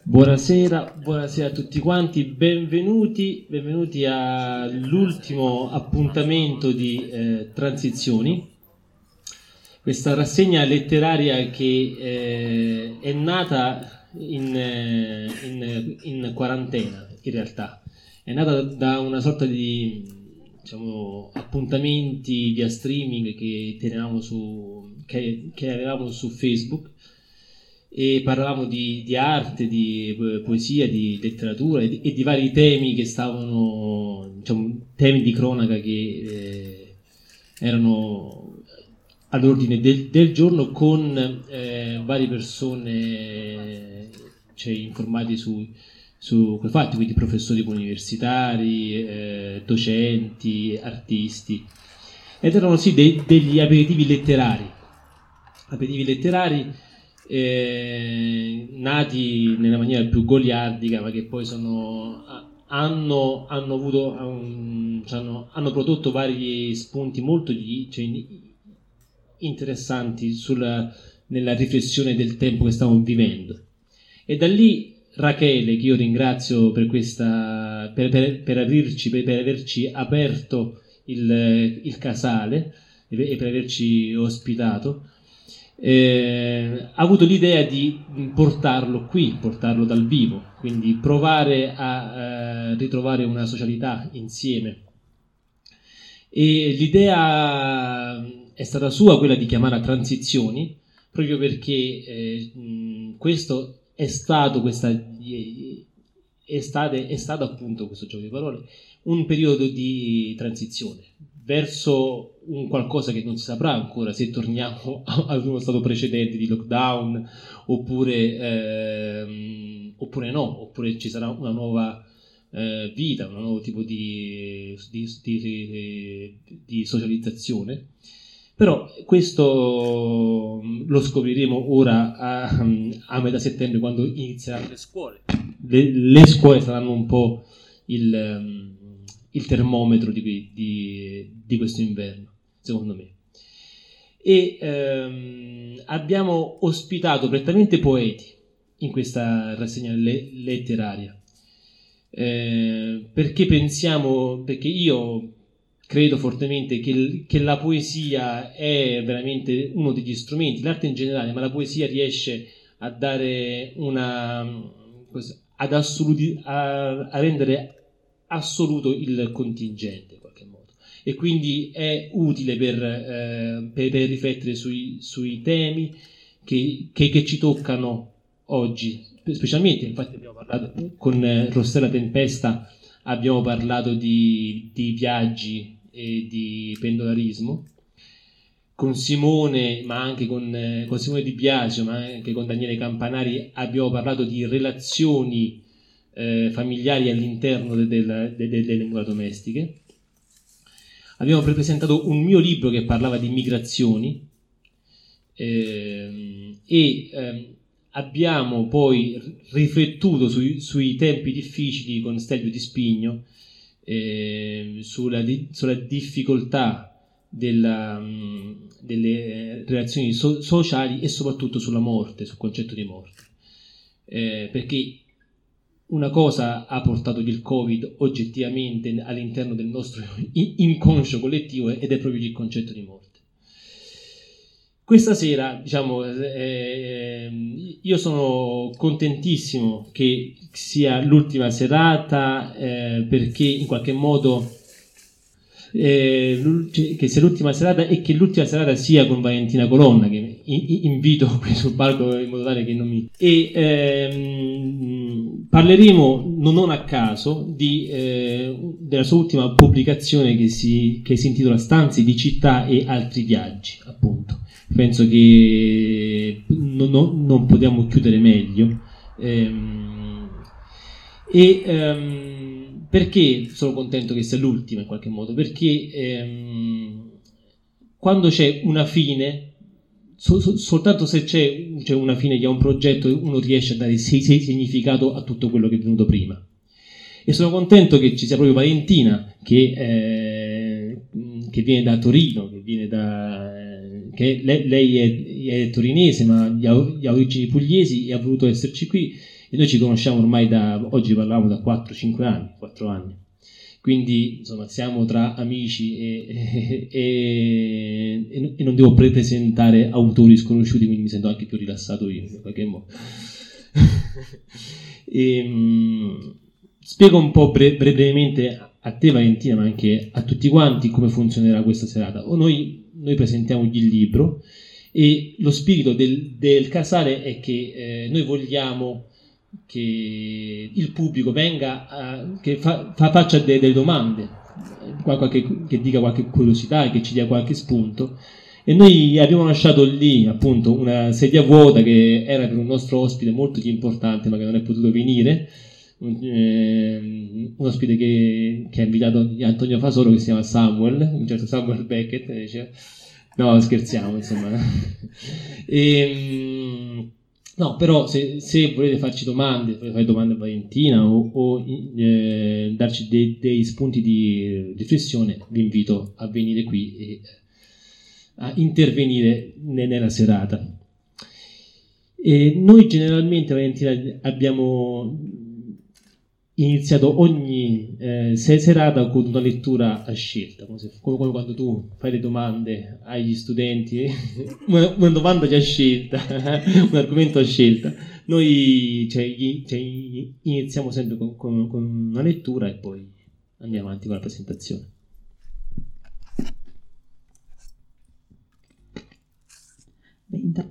Buonasera a tutti quanti, benvenuti all'ultimo appuntamento di Transizioni, questa rassegna letteraria che è nata in quarantena, in realtà. È nata da una sorta di appuntamenti via streaming che avevamo su Facebook, e parlavamo di arte, di poesia, di letteratura e di vari temi che stavano, temi di cronaca che erano all'ordine del giorno, con varie persone informati su quei fatti, quindi professori universitari, docenti, artisti, ed erano sì degli aperitivi letterari nati nella maniera più goliardica, ma che poi hanno prodotto vari spunti molto interessanti nella riflessione del tempo che stiamo vivendo. E da lì Rachele, che io ringrazio per averci aperto il casale e per averci ospitato, ha avuto l'idea di portarlo dal vivo, quindi provare a ritrovare una socialità insieme. E l'idea è stata sua, quella di chiamarla Transizioni, proprio perché questo è stato appunto, questo gioco di parole, un periodo di transizione verso un qualcosa che non si saprà ancora se torniamo ad uno stato precedente di lockdown oppure no, oppure ci sarà una nuova vita, un nuovo tipo di socializzazione. Però questo lo scopriremo ora a metà settembre, quando inizieranno le scuole. Le scuole saranno un po' il termometro di questo inverno, secondo me. E abbiamo ospitato prettamente poeti in questa rassegna letteraria, perché io credo fortemente che la poesia è veramente uno degli strumenti, l'arte in generale, ma la poesia riesce a dare a rendere assoluto il contingente in qualche modo, e quindi è utile per riflettere sui temi che ci toccano oggi, specialmente. Infatti abbiamo parlato con Rossella Tempesta, abbiamo parlato di viaggi e di pendolarismo, con Simone, ma anche con Simone Di Biagio, ma anche con Daniele Campanari abbiamo parlato di relazioni familiari all'interno delle mura domestiche. Abbiamo presentato un mio libro che parlava di migrazioni, abbiamo poi riflettuto sui tempi difficili con Stelvio Di Spigno, sulla difficoltà delle relazioni sociali, e soprattutto sulla morte, sul concetto di morte, perché una cosa ha portato il Covid oggettivamente all'interno del nostro inconscio collettivo, ed è proprio il concetto di morte. Questa sera, io sono contentissimo che sia l'ultima serata, perché in qualche modo che sia l'ultima serata, e che l'ultima serata sia con Valentina Colonna, che invito qui sul palco in modo tale che non mi... Parleremo non a caso della sua ultima pubblicazione che si intitola Stanze di città e altri viaggi, appunto. Penso che non possiamo chiudere meglio. Perché sono contento che sia l'ultima in qualche modo? Perché quando c'è una fine, soltanto se c'è una fine che ha un progetto, uno riesce a dare significato a tutto quello che è venuto prima. E sono contento che ci sia proprio Valentina, che viene da Torino, lei è torinese, ma ha origini pugliesi, e ha voluto esserci qui, E noi ci conosciamo ormai oggi parliamo da 4-5 anni, 4 anni. Quindi insomma siamo tra amici e non devo presentare autori sconosciuti, quindi mi sento anche più rilassato io in qualche modo. Spiego un po' brevemente a te Valentina, ma anche a tutti quanti, come funzionerà questa serata. Noi presentiamo il libro e lo spirito del casale è che noi vogliamo che il pubblico venga, che faccia delle domande, che dica qualche curiosità, che ci dia qualche spunto. E noi abbiamo lasciato lì appunto una sedia vuota che era per un nostro ospite molto importante ma che non è potuto venire, un ospite che ha invitato Antonio Fasolo, che si chiama Samuel, un certo Samuel Beckett, dice, no scherziamo insomma. No, però se volete farci domande, volete fare domande a Valentina o darci dei spunti di riflessione, vi invito a venire qui e a intervenire nella serata. E noi generalmente, Valentina, abbiamo iniziato ogni serata con una lettura a scelta, come quando tu fai le domande agli studenti, una domanda già scelta, un argomento a scelta. Noi iniziamo sempre con una lettura e poi andiamo avanti con la presentazione. Beh, intanto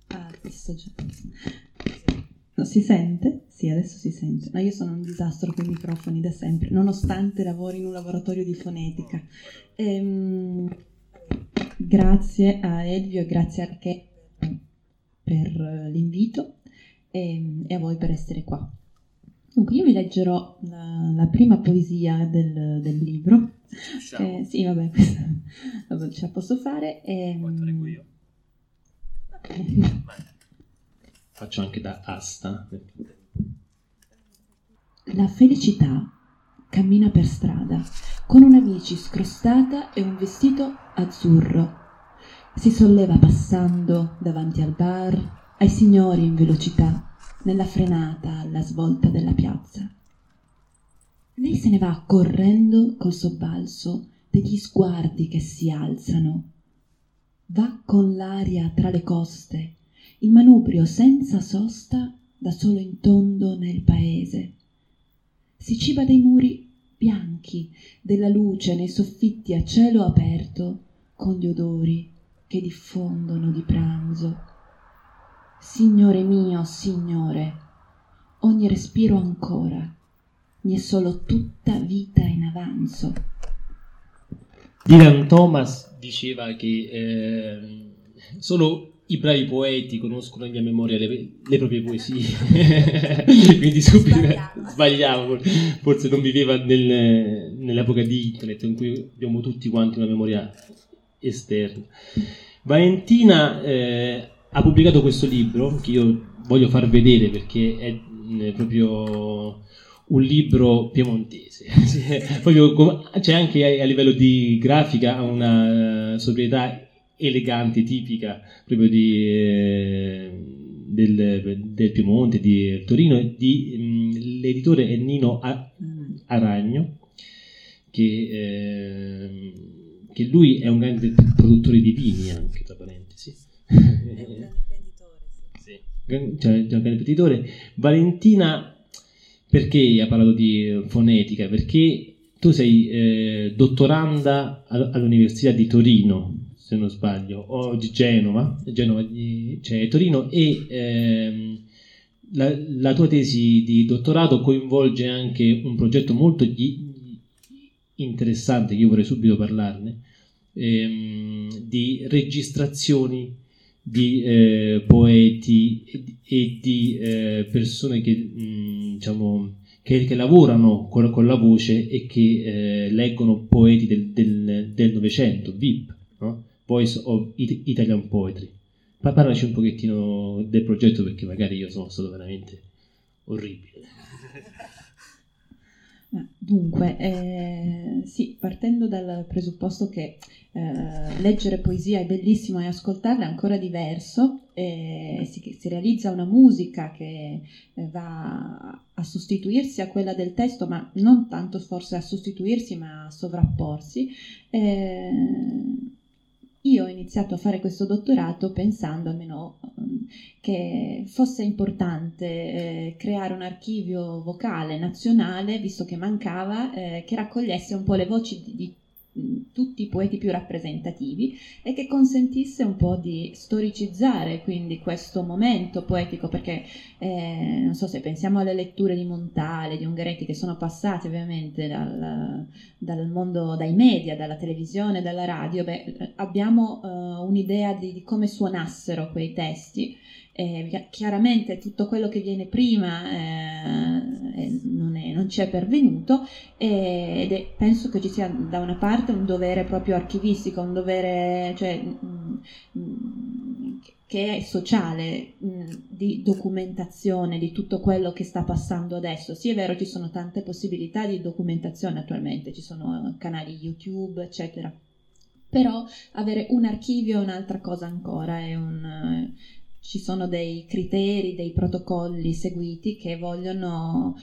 no, si sente? Sì, adesso si sente. Ma io sono un disastro con i microfoni da sempre, nonostante lavori in un laboratorio di fonetica. Grazie a Elvio e grazie a Arche per l'invito e a voi per essere qua. Dunque, io vi leggerò la prima poesia del libro. Sì, vabbè, questa ce la posso fare. Poi te leggo io. Faccio anche da asta. La felicità cammina per strada con una bici scrostata e un vestito azzurro. Si solleva passando davanti al bar, ai signori in velocità, nella frenata alla svolta della piazza. Lei se ne va correndo col sobbalzo degli sguardi che si alzano. Va con l'aria tra le coste, il manubrio senza sosta da solo in tondo nel paese. Si ciba dei muri bianchi, della luce nei soffitti a cielo aperto, con gli odori che diffondono di pranzo. Signore mio, Signore, ogni respiro ancora, mi è solo tutta vita in avanzo. Dylan Thomas diceva che solo i bravi poeti conoscono a memoria le proprie poesie. Quindi subito sbagliavo, forse non viveva nell'epoca di internet in cui abbiamo tutti quanti una memoria esterna. Valentina ha pubblicato questo libro che io voglio far vedere perché è proprio un libro piemontese. C'è anche a livello di grafica una sobrietà elegante, tipica proprio del Piemonte, di Torino. L'editore è Nino Aragno, che lui è un grande produttore di vini, anche tra parentesi. È un grande imprenditore, sì. Cioè, un grande imprenditore. Valentina, perché ha parlato di fonetica? Perché tu sei dottoranda all'Università di Torino, se non sbaglio, o di Genova, cioè Torino, e la tua tesi di dottorato coinvolge anche un progetto molto interessante, che io vorrei subito parlarne, di registrazioni di poeti e di persone che diciamo che lavorano con la voce e che leggono poeti del Novecento, VIP, no? Voice of Italian Poetry. Parlaci un pochettino del progetto, perché magari io sono stato veramente orribile. Dunque, sì, partendo dal presupposto che leggere poesia è bellissimo e ascoltarla è ancora diverso, si realizza una musica che va a sostituirsi a quella del testo, ma non tanto forse a sostituirsi, ma a sovrapporsi. Io ho iniziato a fare questo dottorato pensando almeno che fosse importante creare un archivio vocale nazionale, visto che mancava, che raccogliesse un po' le voci di tutti i poeti più rappresentativi e che consentisse un po' di storicizzare quindi questo momento poetico, perché non so se pensiamo alle letture di Montale, di Ungaretti, che sono passate ovviamente dal mondo, dai media, dalla televisione, dalla radio, abbiamo un'idea di come suonassero quei testi. Chiaramente tutto quello che viene prima non ci è pervenuto, penso che ci sia da una parte un dovere proprio archivistico, un dovere che è sociale, di documentazione di tutto quello che sta passando adesso. Sì, è vero, ci sono tante possibilità di documentazione attualmente, ci sono canali YouTube, eccetera, però avere un archivio è un'altra cosa ancora, ci sono dei criteri, dei protocolli seguiti che vogliono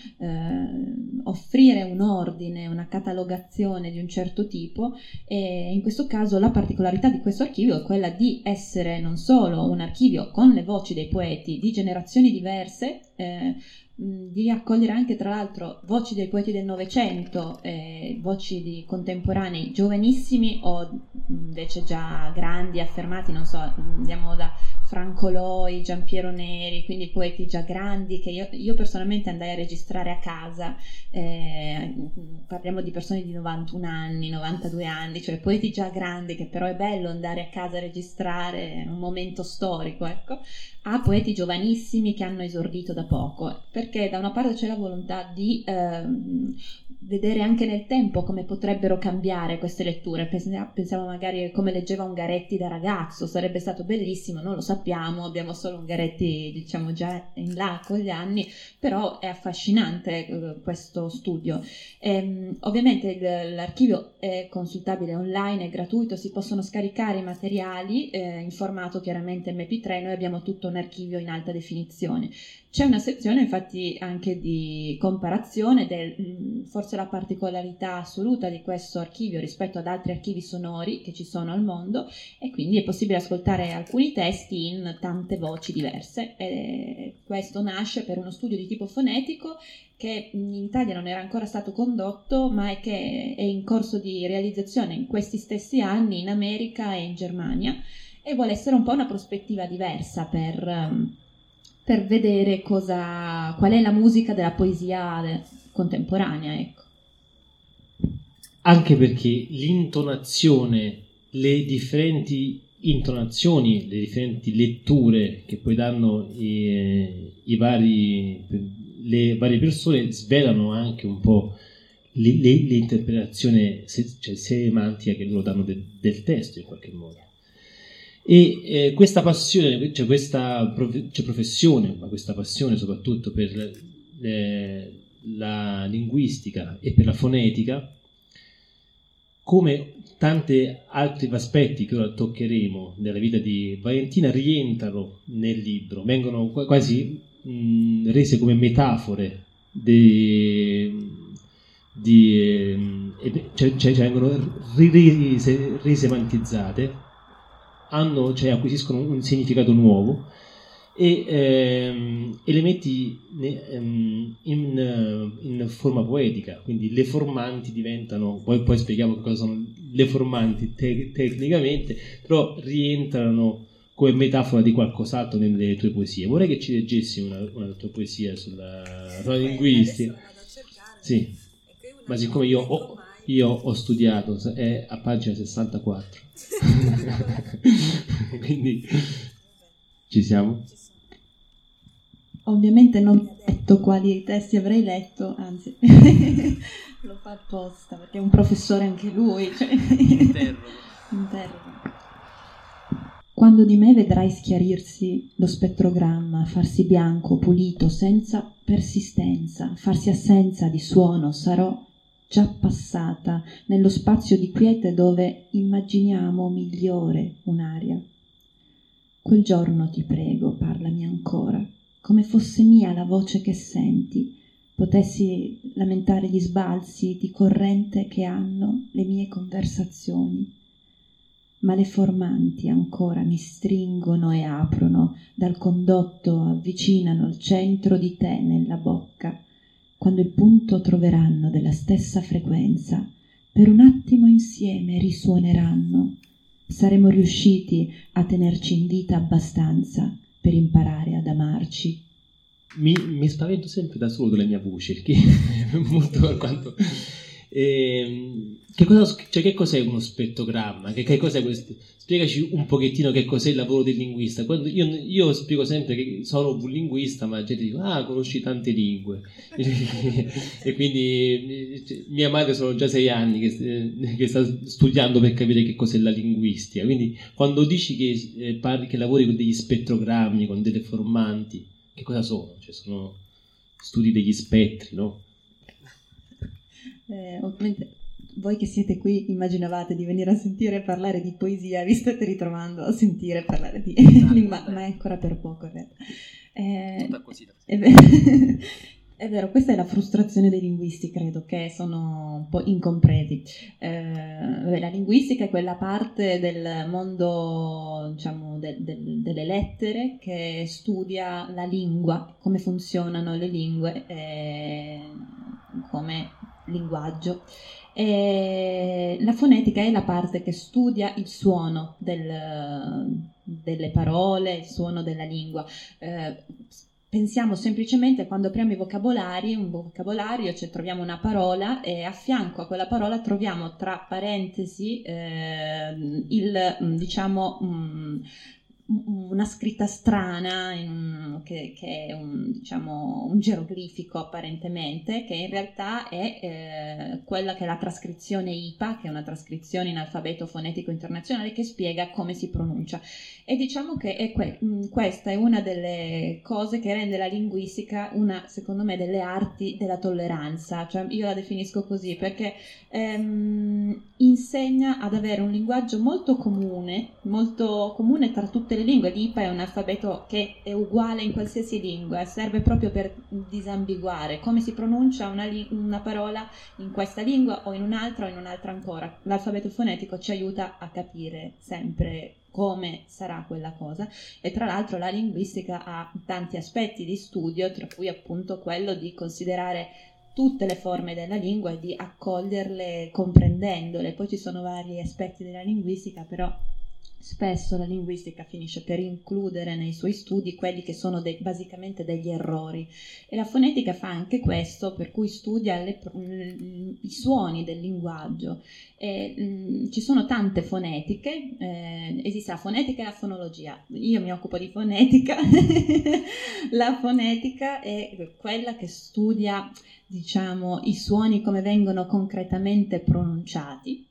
offrire un ordine, una catalogazione di un certo tipo, e in questo caso la particolarità di questo archivio è quella di essere non solo un archivio con le voci dei poeti di generazioni diverse, di accogliere anche tra l'altro voci dei poeti del Novecento, voci di contemporanei giovanissimi o invece già grandi, affermati, non so, andiamo da Franco Loi, Giampiero Neri, quindi poeti già grandi che io personalmente andai a registrare a casa, parliamo di persone di 91 anni, 92 anni, cioè poeti già grandi che però è bello andare a casa a registrare un momento storico, ecco, a poeti giovanissimi che hanno esordito da poco, perché da una parte c'è la volontà di vedere anche nel tempo come potrebbero cambiare queste letture. Pensiamo magari come leggeva Ungaretti da ragazzo, sarebbe stato bellissimo, non lo sappiamo, abbiamo solo Ungaretti diciamo già in là con gli anni, però è affascinante questo studio. Ovviamente l'archivio è consultabile online, è gratuito, si possono scaricare i materiali in formato chiaramente MP3, noi abbiamo tutto un archivio in alta definizione. C'è una sezione infatti anche di comparazione forse la particolarità assoluta di questo archivio rispetto ad altri archivi sonori che ci sono al mondo, e quindi è possibile ascoltare alcuni testi in tante voci diverse. Questo nasce per uno studio di tipo fonetico che in Italia non era ancora stato condotto, ma è che è in corso di realizzazione in questi stessi anni in America e in Germania, e vuole essere un po' una prospettiva diversa per vedere qual è la musica della poesia contemporanea, ecco. Anche perché l'intonazione, le differenti intonazioni, le differenti letture che poi danno le varie persone svelano anche un po' l'interpretazione semantica che loro danno del testo in qualche modo. E questa passione, questa professione, ma questa passione soprattutto per la linguistica e per la fonetica, come tanti altri aspetti che ora toccheremo nella vita di Valentina, rientrano nel libro, vengono quasi rese come metafore vengono risemantizzate, acquisiscono un significato nuovo, e le metti in forma poetica, quindi le formanti diventano, poi spieghiamo che cosa sono le formanti tecnicamente, però rientrano come metafora di qualcos'altro nelle tue poesie. Vorrei che ci leggessi una tua poesia sulla linguistica. Sì, ma siccome io ho studiato, è a pagina 64. Quindi ci siamo? Ovviamente non ho detto quali testi avrei letto, anzi lo fa apposta perché è un professore anche lui, interroga. Quando di me vedrai schiarirsi lo spettrogramma, farsi bianco, pulito, senza persistenza, farsi assenza di suono, sarò già passata nello spazio di quiete dove immaginiamo migliore un'aria. Quel giorno ti prego, parlami ancora, come fosse mia la voce che senti, potessi lamentare gli sbalzi di corrente che hanno le mie conversazioni. Ma le formanti ancora mi stringono e aprono, dal condotto avvicinano il centro di te nella bocca. Quando il punto troveranno della stessa frequenza, per un attimo insieme risuoneranno. Saremo riusciti a tenerci in vita abbastanza per imparare ad amarci. Mi spavento sempre da solo della mia voce, perché è molto quanto... che cos'è uno spettogramma? Che cos'è questo? Spiegaci un pochettino che cos'è il lavoro del linguista. Quando io spiego sempre che sono un linguista, ma la gente dice conosci tante lingue e quindi mia madre sono già 6 anni che sta studiando per capire che cos'è la linguistica. Quindi quando dici che parli, che lavori con degli spettrogrammi, con delle formanti, che cosa sono? Cioè sono studi degli spettri, no? Ovviamente voi che siete qui immaginavate di venire a sentire parlare di poesia, vi state ritrovando a sentire parlare di ma è ancora per poco in realtà. È vero, questa è la frustrazione dei linguisti, credo, che sono un po' incompresi. La linguistica è quella parte del mondo, diciamo, delle lettere che studia la lingua, come funzionano le lingue, come linguaggio. La fonetica è la parte che studia il suono delle parole, il suono della lingua. Pensiamo semplicemente, quando apriamo un vocabolario, cioè troviamo una parola e a fianco a quella parola troviamo tra parentesi una scritta strana che è un geroglifico apparentemente, che in realtà è quella che è la trascrizione IPA, che è una trascrizione in alfabeto fonetico internazionale che spiega come si pronuncia. E diciamo che questa è una delle cose che rende la linguistica una, secondo me, delle arti della tolleranza. Cioè, io la definisco così perché insegna ad avere un linguaggio molto comune tra tutte le lingue. L'IPA è un alfabeto che è uguale in qualsiasi lingua, serve proprio per disambiguare come si pronuncia una parola in questa lingua o in un'altra ancora. L'alfabeto fonetico ci aiuta a capire sempre come sarà quella cosa, e tra l'altro la linguistica ha tanti aspetti di studio, tra cui appunto quello di considerare tutte le forme della lingua e di accoglierle comprendendole. Poi ci sono vari aspetti della linguistica, però spesso la linguistica finisce per includere nei suoi studi quelli che sono basicamente degli errori, e la fonetica fa anche questo, per cui studia i suoni del linguaggio. Ci sono tante fonetiche, esiste la fonetica e la fonologia. Io mi occupo di fonetica. La fonetica è quella che studia, diciamo, i suoni come vengono concretamente pronunciati.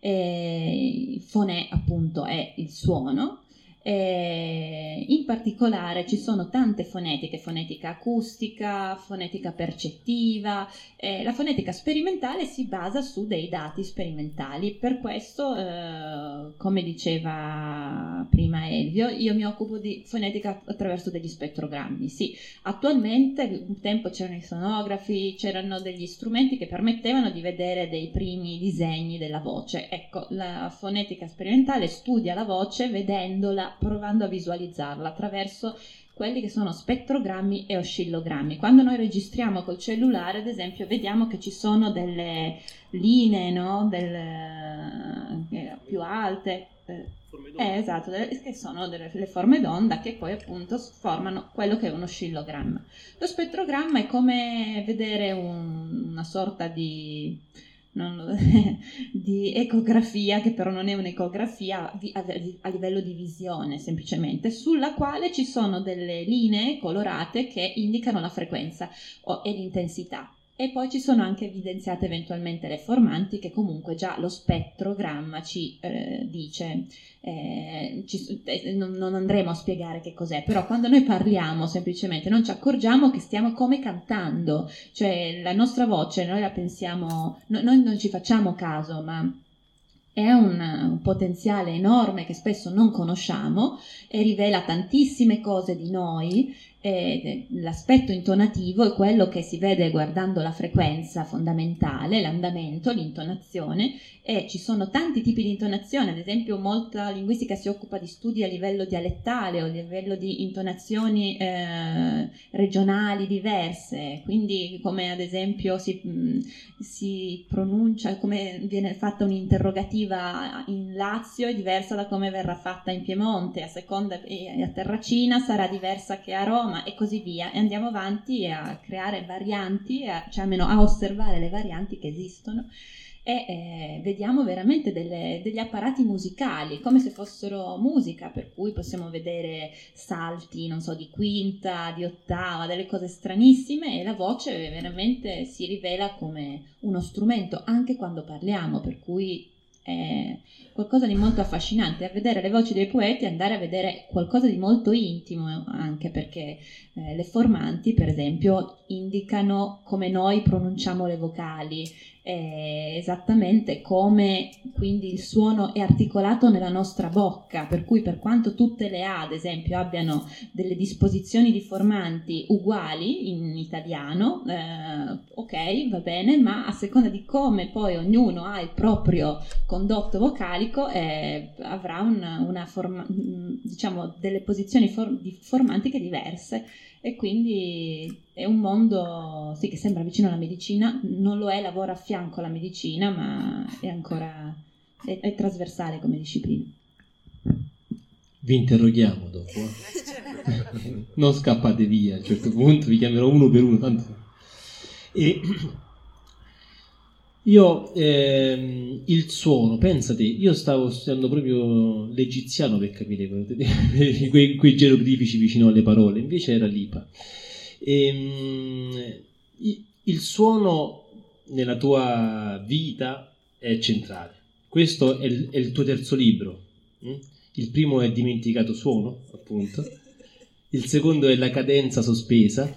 Fonè appunto è il suono. In particolare ci sono tante fonetiche: fonetica acustica, fonetica percettiva. La fonetica sperimentale si basa su dei dati sperimentali, per questo come diceva prima Elvio, io mi occupo di fonetica attraverso degli spettrogrammi. Sì, attualmente un tempo c'erano i sonografi, c'erano degli strumenti che permettevano di vedere dei primi disegni della voce. Ecco, la fonetica sperimentale studia la voce vedendola, provando a visualizzarla attraverso quelli che sono spettrogrammi e oscillogrammi. Quando noi registriamo col cellulare, ad esempio, vediamo che ci sono delle linee, no? Più alte, esatto, che sono le forme d'onda, che poi appunto formano quello che è un oscillogramma. Lo spettrogramma è come vedere una sorta di ecografia, che però non è un'ecografia a livello di visione, semplicemente, sulla quale ci sono delle linee colorate che indicano la frequenza e l'intensità. E poi ci sono anche evidenziate eventualmente le formanti, che comunque già lo spettrogramma ci dice, non andremo a spiegare che cos'è, però quando noi parliamo semplicemente non ci accorgiamo che stiamo come cantando, cioè la nostra voce noi la pensiamo, noi non ci facciamo caso, ma è un potenziale enorme che spesso non conosciamo e rivela tantissime cose di noi. L'aspetto intonativo è quello che si vede guardando la frequenza fondamentale, l'andamento, l'intonazione, e ci sono tanti tipi di intonazione. Ad esempio molta linguistica si occupa di studi a livello dialettale o a livello di intonazioni regionali diverse, quindi come ad esempio si pronuncia, come viene fatta un'interrogativa in Lazio è diversa da come verrà fatta in Piemonte, a seconda, a Terracina sarà diversa che a Roma, e così via, e andiamo avanti a creare varianti, cioè almeno a osservare le varianti che esistono, e vediamo veramente degli apparati musicali come se fossero musica, per cui possiamo vedere salti, non so, di quinta, di ottava, delle cose stranissime, e la voce veramente si rivela come uno strumento anche quando parliamo, per cui è qualcosa di molto affascinante. A vedere le voci dei poeti, andare a vedere qualcosa di molto intimo, anche perché le formanti, per esempio, indicano come noi pronunciamo le vocali, esattamente come quindi il suono è articolato nella nostra bocca, per cui per quanto tutte le A, ad esempio, abbiano delle disposizioni di formanti uguali in italiano, ok, va bene, ma a seconda di come poi ognuno ha il proprio condotto vocalico, avrà diciamo delle posizioni formantiche diverse, e quindi è un mondo sì, che sembra vicino alla medicina, non lo è, lavora a fianco alla medicina, ma è ancora è trasversale come disciplina. Vi interroghiamo dopo, non scappate via, a un certo punto vi chiamerò uno per uno, tanto. E io il suono, pensate, io stavo studiando proprio l'egiziano per capire quei geroglifici vicino alle parole, invece era l'IPA. Il suono nella tua vita è centrale. Questo è il tuo terzo libro. Il primo è Dimenticato suono, appunto. Il secondo è La cadenza sospesa,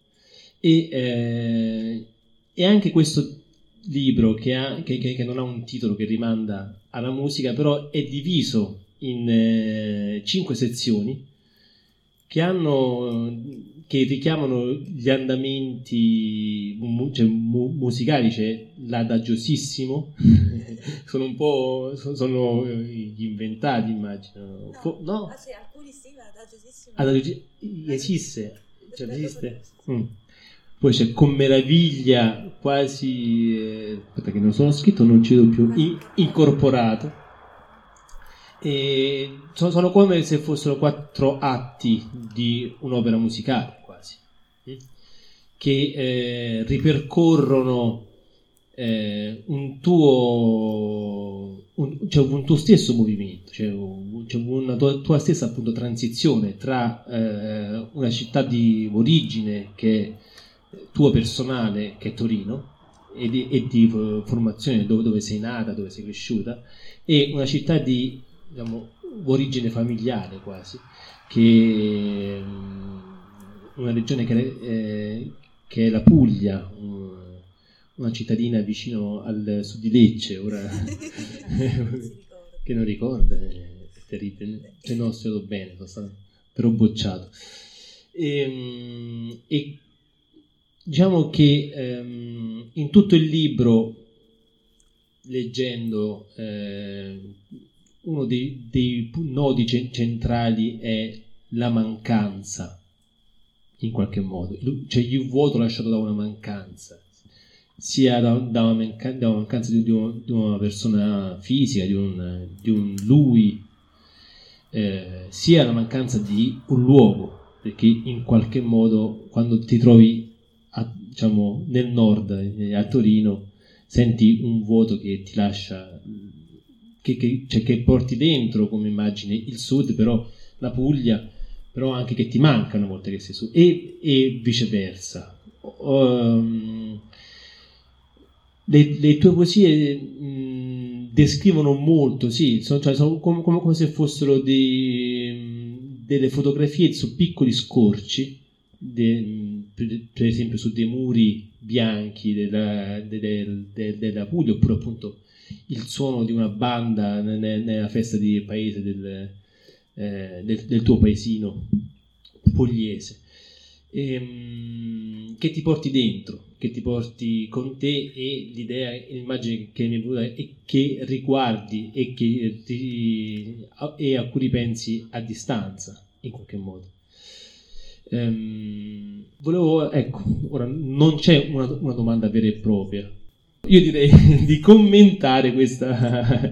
e anche questo libro che non ha un titolo che rimanda alla musica, però è diviso in 5 sezioni che richiamano gli andamenti musicali, cioè l'adagiosissimo. Sono un po' sono gli inventati, immagino. No? Sì, alcuni sì, ma adagiosissimo esiste, cioè esiste. Poi c'è Con meraviglia, quasi aspetta che non sono scritto, non ci vedo più, incorporato, e sono come se fossero 4 atti di un'opera musicale quasi, che ripercorrono un tuo stesso movimento, cioè una tua stessa appunto transizione tra una città di origine che è tua personale, che è Torino, e di formazione dove sei nata, dove sei cresciuta, e una città di, diciamo, origine familiare quasi, che è una regione che è la Puglia, una cittadina vicino al sud di Lecce, ora che non ricorda, è terribile, cioè no, ho studiato bene, sono stato però bocciato, e diciamo che in tutto il libro, leggendo, uno dei nodi centrali è la mancanza, in qualche modo, cioè il vuoto lasciato da una mancanza, sia da una mancanza di una persona fisica, di un lui, sia la mancanza di un luogo, perché in qualche modo quando ti trovi diciamo nel nord, a Torino, senti un vuoto che ti lascia, che porti dentro come immagine il sud, però la Puglia, però anche che ti manca una volta che sei su, e viceversa. le tue poesie descrivono molto, sì, sono come se fossero delle fotografie su piccoli scorci, per esempio su dei muri bianchi della Puglia, oppure appunto il suono di una banda nella festa di paese del tuo paesino pugliese, che ti porti dentro, che ti porti con te, e l'idea, l'immagine che mi è venuta è che riguardi e a cui ripensi a distanza, in qualche modo. Volevo, ecco, ora non c'è una domanda vera e propria. Io direi di commentare questa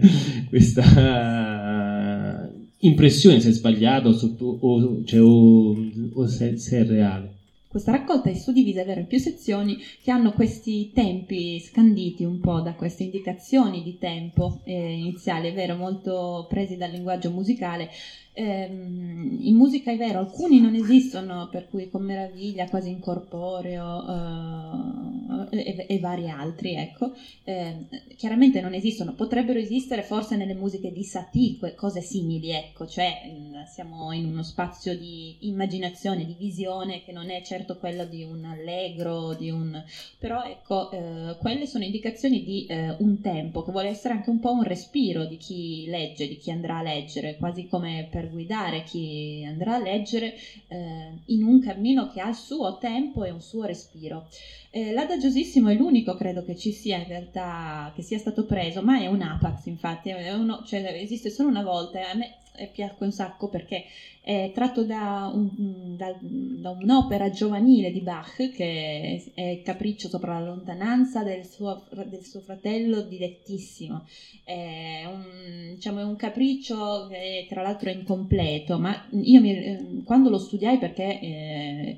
impressione, se è sbagliato o se è reale. Questa raccolta è suddivisa, è vero, in più sezioni che hanno questi tempi scanditi un po' da queste indicazioni di tempo iniziali, è vero, molto presi dal linguaggio musicale. In musica è vero, alcuni non esistono, per cui con meraviglia, quasi incorporeo e vari altri, ecco, chiaramente non esistono, potrebbero esistere forse nelle musiche di Satie, cose simili, ecco, cioè siamo in uno spazio di immaginazione, di visione che non è certo quello di un allegro, però ecco, quelle sono indicazioni di un tempo che vuole essere anche un po' un respiro di chi legge, di chi andrà a leggere, quasi come per guidare chi andrà a leggere in un cammino che ha il suo tempo e un suo respiro. L'adagiosissimo è l'unico, credo, che ci sia in realtà, che sia stato preso, ma è un apax, infatti, cioè esiste solo una volta, e a me piace un sacco perché è tratto da un'opera giovanile di Bach, che è Capriccio sopra la lontananza del suo fratello dilettissimo. È un capriccio che tra l'altro è incompleto, ma io quando lo studiai, perché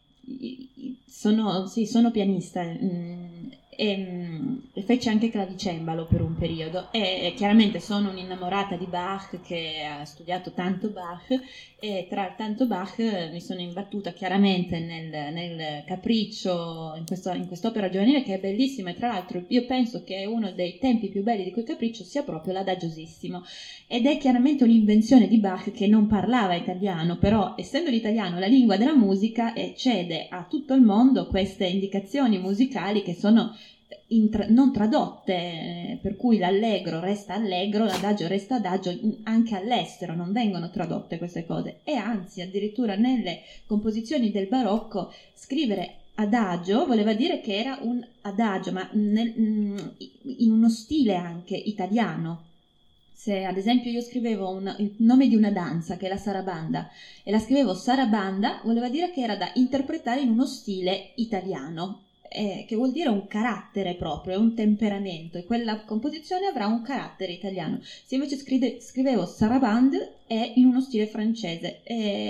sono pianista e fece anche clavicembalo per un periodo, e chiaramente sono un'innamorata di Bach, che ha studiato tanto Bach, e tra tanto Bach mi sono imbattuta chiaramente nel Capriccio, in quest'opera giovanile che è bellissima, e tra l'altro io penso che uno dei tempi più belli di quel Capriccio sia proprio l'adagiosissimo, ed è chiaramente un'invenzione di Bach, che non parlava italiano, però essendo l'italiano la lingua della musica cede a tutto il mondo queste indicazioni musicali che sono non tradotte, per cui l'allegro resta allegro, l'adagio resta adagio, anche all'estero non vengono tradotte queste cose, e anzi addirittura nelle composizioni del barocco scrivere adagio voleva dire che era un adagio, ma in uno stile anche italiano. Se ad esempio io scrivevo il nome di una danza, che è la sarabanda, e la scrivevo sarabanda, voleva dire che era da interpretare in uno stile italiano, che vuol dire un carattere proprio, un temperamento, e quella composizione avrà un carattere italiano. Se invece scrivevo sarabande è in uno stile francese,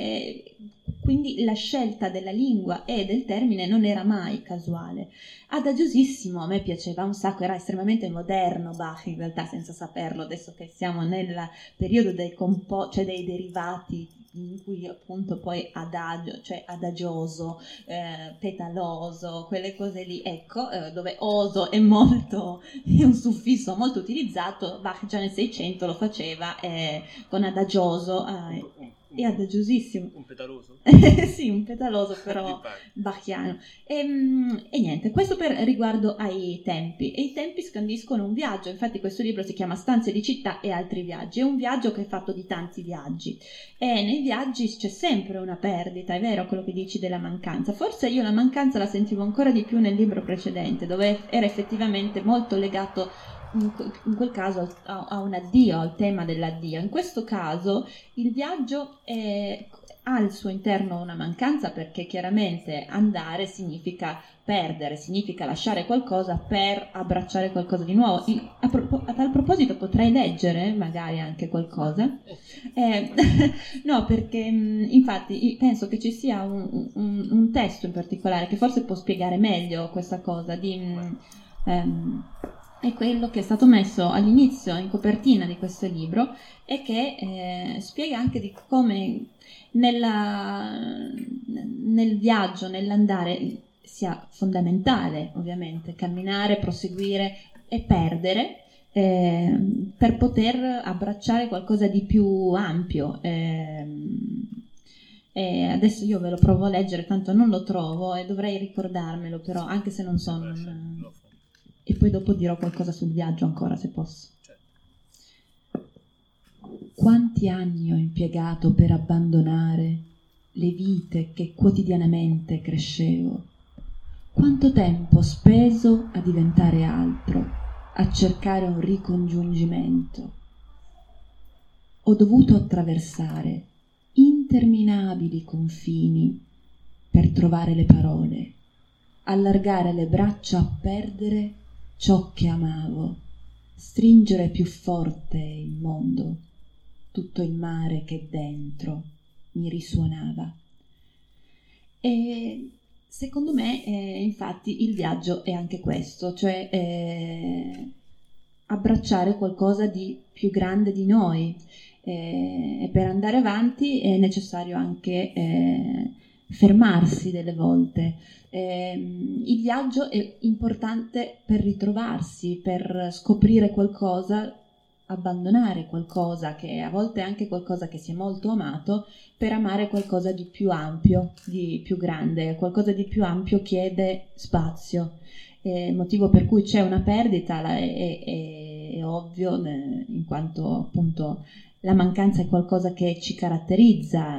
quindi la scelta della lingua e del termine non era mai casuale. Adagiosissimo a me piaceva un sacco, era estremamente moderno Bach in realtà, senza saperlo, adesso che siamo nel periodo cioè dei derivati, in cui appunto poi adagio, cioè adagioso, petaloso, quelle cose lì, ecco, dove oso è un suffisso molto utilizzato. Bach già nel 600 lo faceva con adagioso e adagiosissimo. Un petaloso? Sì, un petaloso però bachiano. E niente, questo per riguardo ai tempi. E i tempi scandiscono un viaggio, infatti questo libro si chiama Stanze di città e altri viaggi. È un viaggio che è fatto di tanti viaggi, e nei viaggi c'è sempre una perdita, è vero quello che dici della mancanza. Forse io la mancanza la sentivo ancora di più nel libro precedente, dove era effettivamente molto legato in quel caso a un addio, al tema dell'addio. In questo caso il viaggio ha al suo interno una mancanza, perché chiaramente andare significa perdere, significa lasciare qualcosa per abbracciare qualcosa di nuovo. A tal proposito potrei leggere magari anche qualcosa, no, perché infatti penso che ci sia un testo in particolare che forse può spiegare meglio questa cosa è quello che è stato messo all'inizio in copertina di questo libro, e che spiega anche di come nel viaggio, nell'andare, sia fondamentale, ovviamente, camminare, proseguire e perdere per poter abbracciare qualcosa di più ampio. E adesso io ve lo provo a leggere, tanto non lo trovo e dovrei ricordarmelo, però anche se non so. E poi dopo dirò qualcosa sul viaggio ancora, se posso. Quanti anni ho impiegato per abbandonare le vite che quotidianamente crescevo? Quanto tempo ho speso a diventare altro, a cercare un ricongiungimento? Ho dovuto attraversare interminabili confini per trovare le parole, allargare le braccia a perdere ciò che amavo, stringere più forte il mondo, tutto il mare che dentro mi risuonava. E secondo me, infatti, il viaggio è anche questo, cioè abbracciare qualcosa di più grande di noi. E per andare avanti è necessario anche fermarsi delle volte. Il viaggio è importante per ritrovarsi, per scoprire qualcosa, abbandonare qualcosa che a volte è anche qualcosa che si è molto amato, per amare qualcosa di più ampio, di più grande. Qualcosa di più ampio chiede spazio. Il motivo per cui c'è una perdita è ovvio, in quanto appunto la mancanza è qualcosa che ci caratterizza,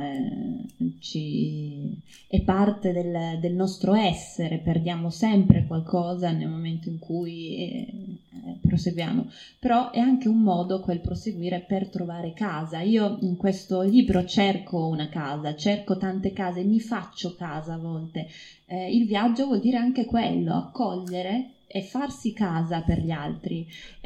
è parte del nostro essere, perdiamo sempre qualcosa nel momento in cui proseguiamo, però è anche un modo quel proseguire per trovare casa. Io in questo libro cerco una casa, cerco tante case, mi faccio casa a volte. Il viaggio vuol dire anche quello, accogliere e farsi casa per gli altri.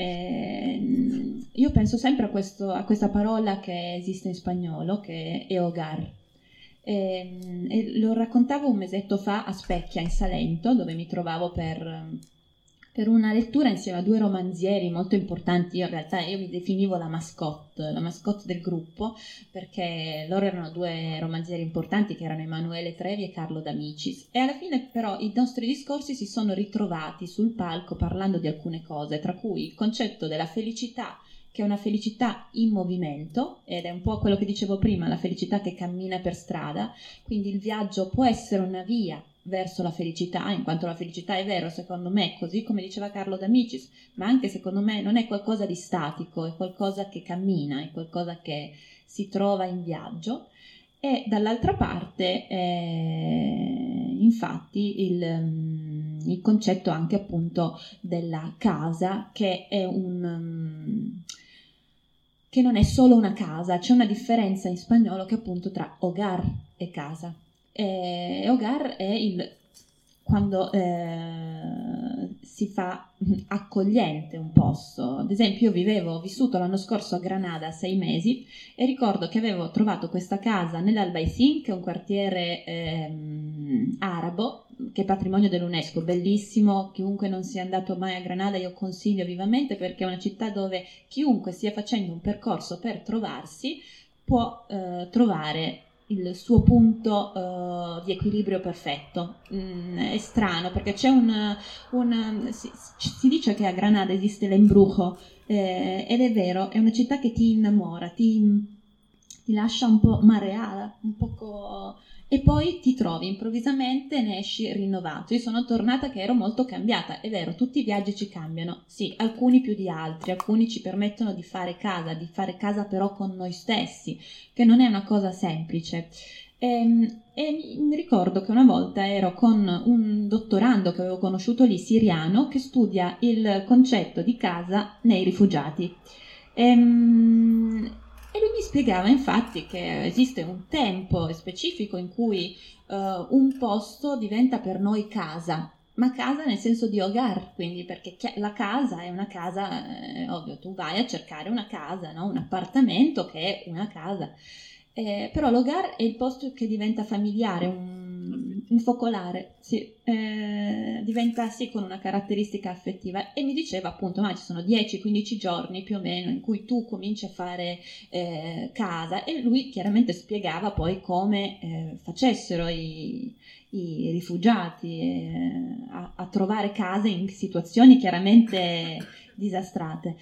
Io penso sempre a questa parola che esiste in spagnolo, che è hogar. E lo raccontavo un mesetto fa a Specchia, in Salento, dove mi trovavo per una lettura insieme a due romanzieri molto importanti. In realtà io mi definivo la mascotte del gruppo, perché loro erano due romanzieri importanti, che erano Emanuele Trevi e Carlo D'Amicis, e alla fine però i nostri discorsi si sono ritrovati sul palco parlando di alcune cose, tra cui il concetto della felicità, che è una felicità in movimento, ed è un po' quello che dicevo prima, la felicità che cammina per strada. Quindi il viaggio può essere una via verso la felicità, in quanto la felicità è vero, secondo me, così come diceva Carlo D'Amicis, ma anche secondo me non è qualcosa di statico, è qualcosa che cammina, è qualcosa che si trova in viaggio. E dall'altra parte infatti il concetto anche appunto della casa, che è che non è solo una casa. C'è una differenza in spagnolo che appunto tra hogar e casa. Hogar è quando si fa accogliente un posto. Ad esempio, ho vissuto l'anno scorso a Granada 6 mesi e ricordo che avevo trovato questa casa nell'Albaicín, che è un quartiere arabo, che è patrimonio dell'UNESCO, bellissimo. Chiunque non sia andato mai a Granada io consiglio vivamente, perché è una città dove chiunque stia facendo un percorso per trovarsi può trovare il suo punto di equilibrio perfetto. È strano, perché c'è si dice che a Granada esiste l'embrujo, ed è vero, è una città che ti innamora, ti lascia un po' mareata, un poco, e poi ti trovi improvvisamente, ne esci rinnovato. Io sono tornata che ero molto cambiata. È vero, tutti i viaggi ci cambiano, sì, alcuni più di altri, alcuni ci permettono di fare casa però con noi stessi, che non è una cosa semplice. E mi ricordo che una volta ero con un dottorando che avevo conosciuto lì, siriano, che studia il concetto di casa nei rifugiati. E lui mi spiegava infatti che esiste un tempo specifico in cui un posto diventa per noi casa, ma casa nel senso di hogar, quindi perché la casa è una casa, ovvio, tu vai a cercare una casa, no? Un appartamento che è una casa, però l'hogar è il posto che diventa familiare, un focolare, sì. diventa sì con una caratteristica affettiva, e mi diceva appunto ma ci sono 10-15 giorni più o meno in cui tu cominci a fare casa, e lui chiaramente spiegava poi come facessero i rifugiati a trovare case in situazioni chiaramente disastrate.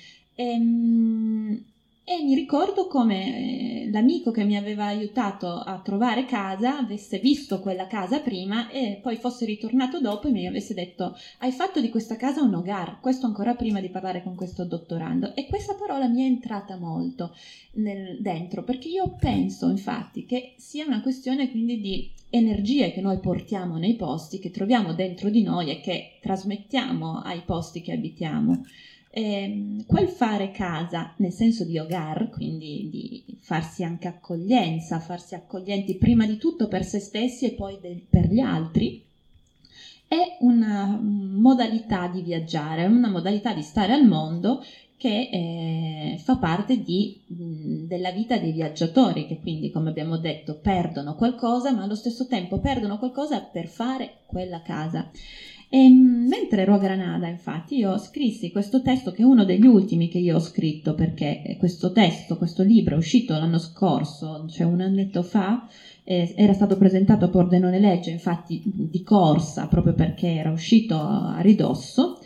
E mi ricordo come l'amico che mi aveva aiutato a trovare casa avesse visto quella casa prima e poi fosse ritornato dopo e mi avesse detto: hai fatto di questa casa un hogar, questo ancora prima di parlare con questo dottorando. E questa parola mi è entrata molto dentro, perché io penso infatti che sia una questione quindi di energie che noi portiamo nei posti, che troviamo dentro di noi e che trasmettiamo ai posti che abitiamo. Quel fare casa nel senso di hogar, quindi di farsi anche accoglienza, farsi accoglienti prima di tutto per se stessi e poi per gli altri, è una modalità di viaggiare, una modalità di stare al mondo che fa parte della vita dei viaggiatori, che quindi, come abbiamo detto, perdono qualcosa, ma allo stesso tempo perdono qualcosa per fare quella casa. E mentre ero a Granada, infatti, io scrissi questo testo, che è uno degli ultimi che io ho scritto, perché questo libro è uscito l'anno scorso, cioè un annetto fa, era stato presentato a Pordenone Legge, infatti di corsa, proprio perché era uscito a ridosso.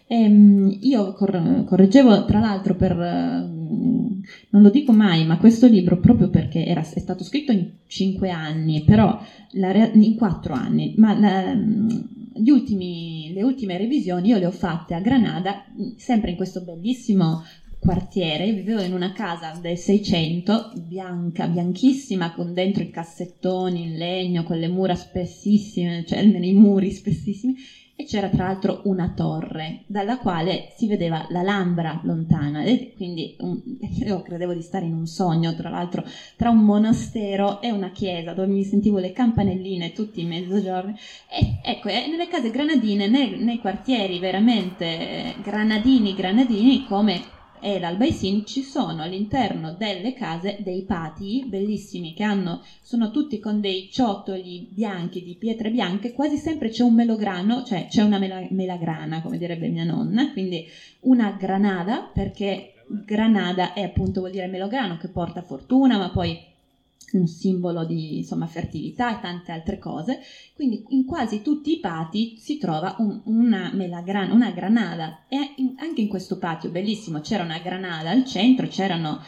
Io correggevo, tra l'altro, non lo dico mai, ma questo libro, proprio perché è stato scritto in 5 anni, però in 4 anni, ma le ultime revisioni io le ho fatte a Granada, sempre in questo bellissimo quartiere. Io vivevo in una casa del 600, bianchissima, con dentro i cassettoni in legno, con le mura spessissime, cioè nei muri spessissimi, e c'era tra l'altro una torre dalla quale si vedeva l'Alhambra lontana, e quindi io credevo di stare in un sogno, tra l'altro, tra un monastero e una chiesa, dove mi sentivo le campanelline tutti i mezzogiorni. E ecco, nelle case granadine, nei quartieri veramente granadini, come e l'Albaicín, ci sono all'interno delle case dei patii bellissimi sono tutti con dei ciottoli bianchi di pietre bianche, quasi sempre c'è un melograno, cioè c'è una melagrana, come direbbe mia nonna, quindi una granada, perché granada è appunto, vuol dire melograno, che porta fortuna, ma poi un simbolo di, insomma, fertilità e tante altre cose. Quindi in quasi tutti i pati si trova una granada, e anche in questo patio bellissimo c'era una granada al centro, c'erano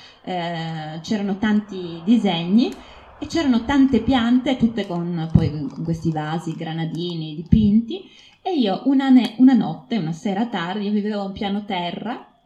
tanti disegni e c'erano tante piante, tutte con questi vasi granadini dipinti. E io una sera tardi, io vivevo a un piano terra,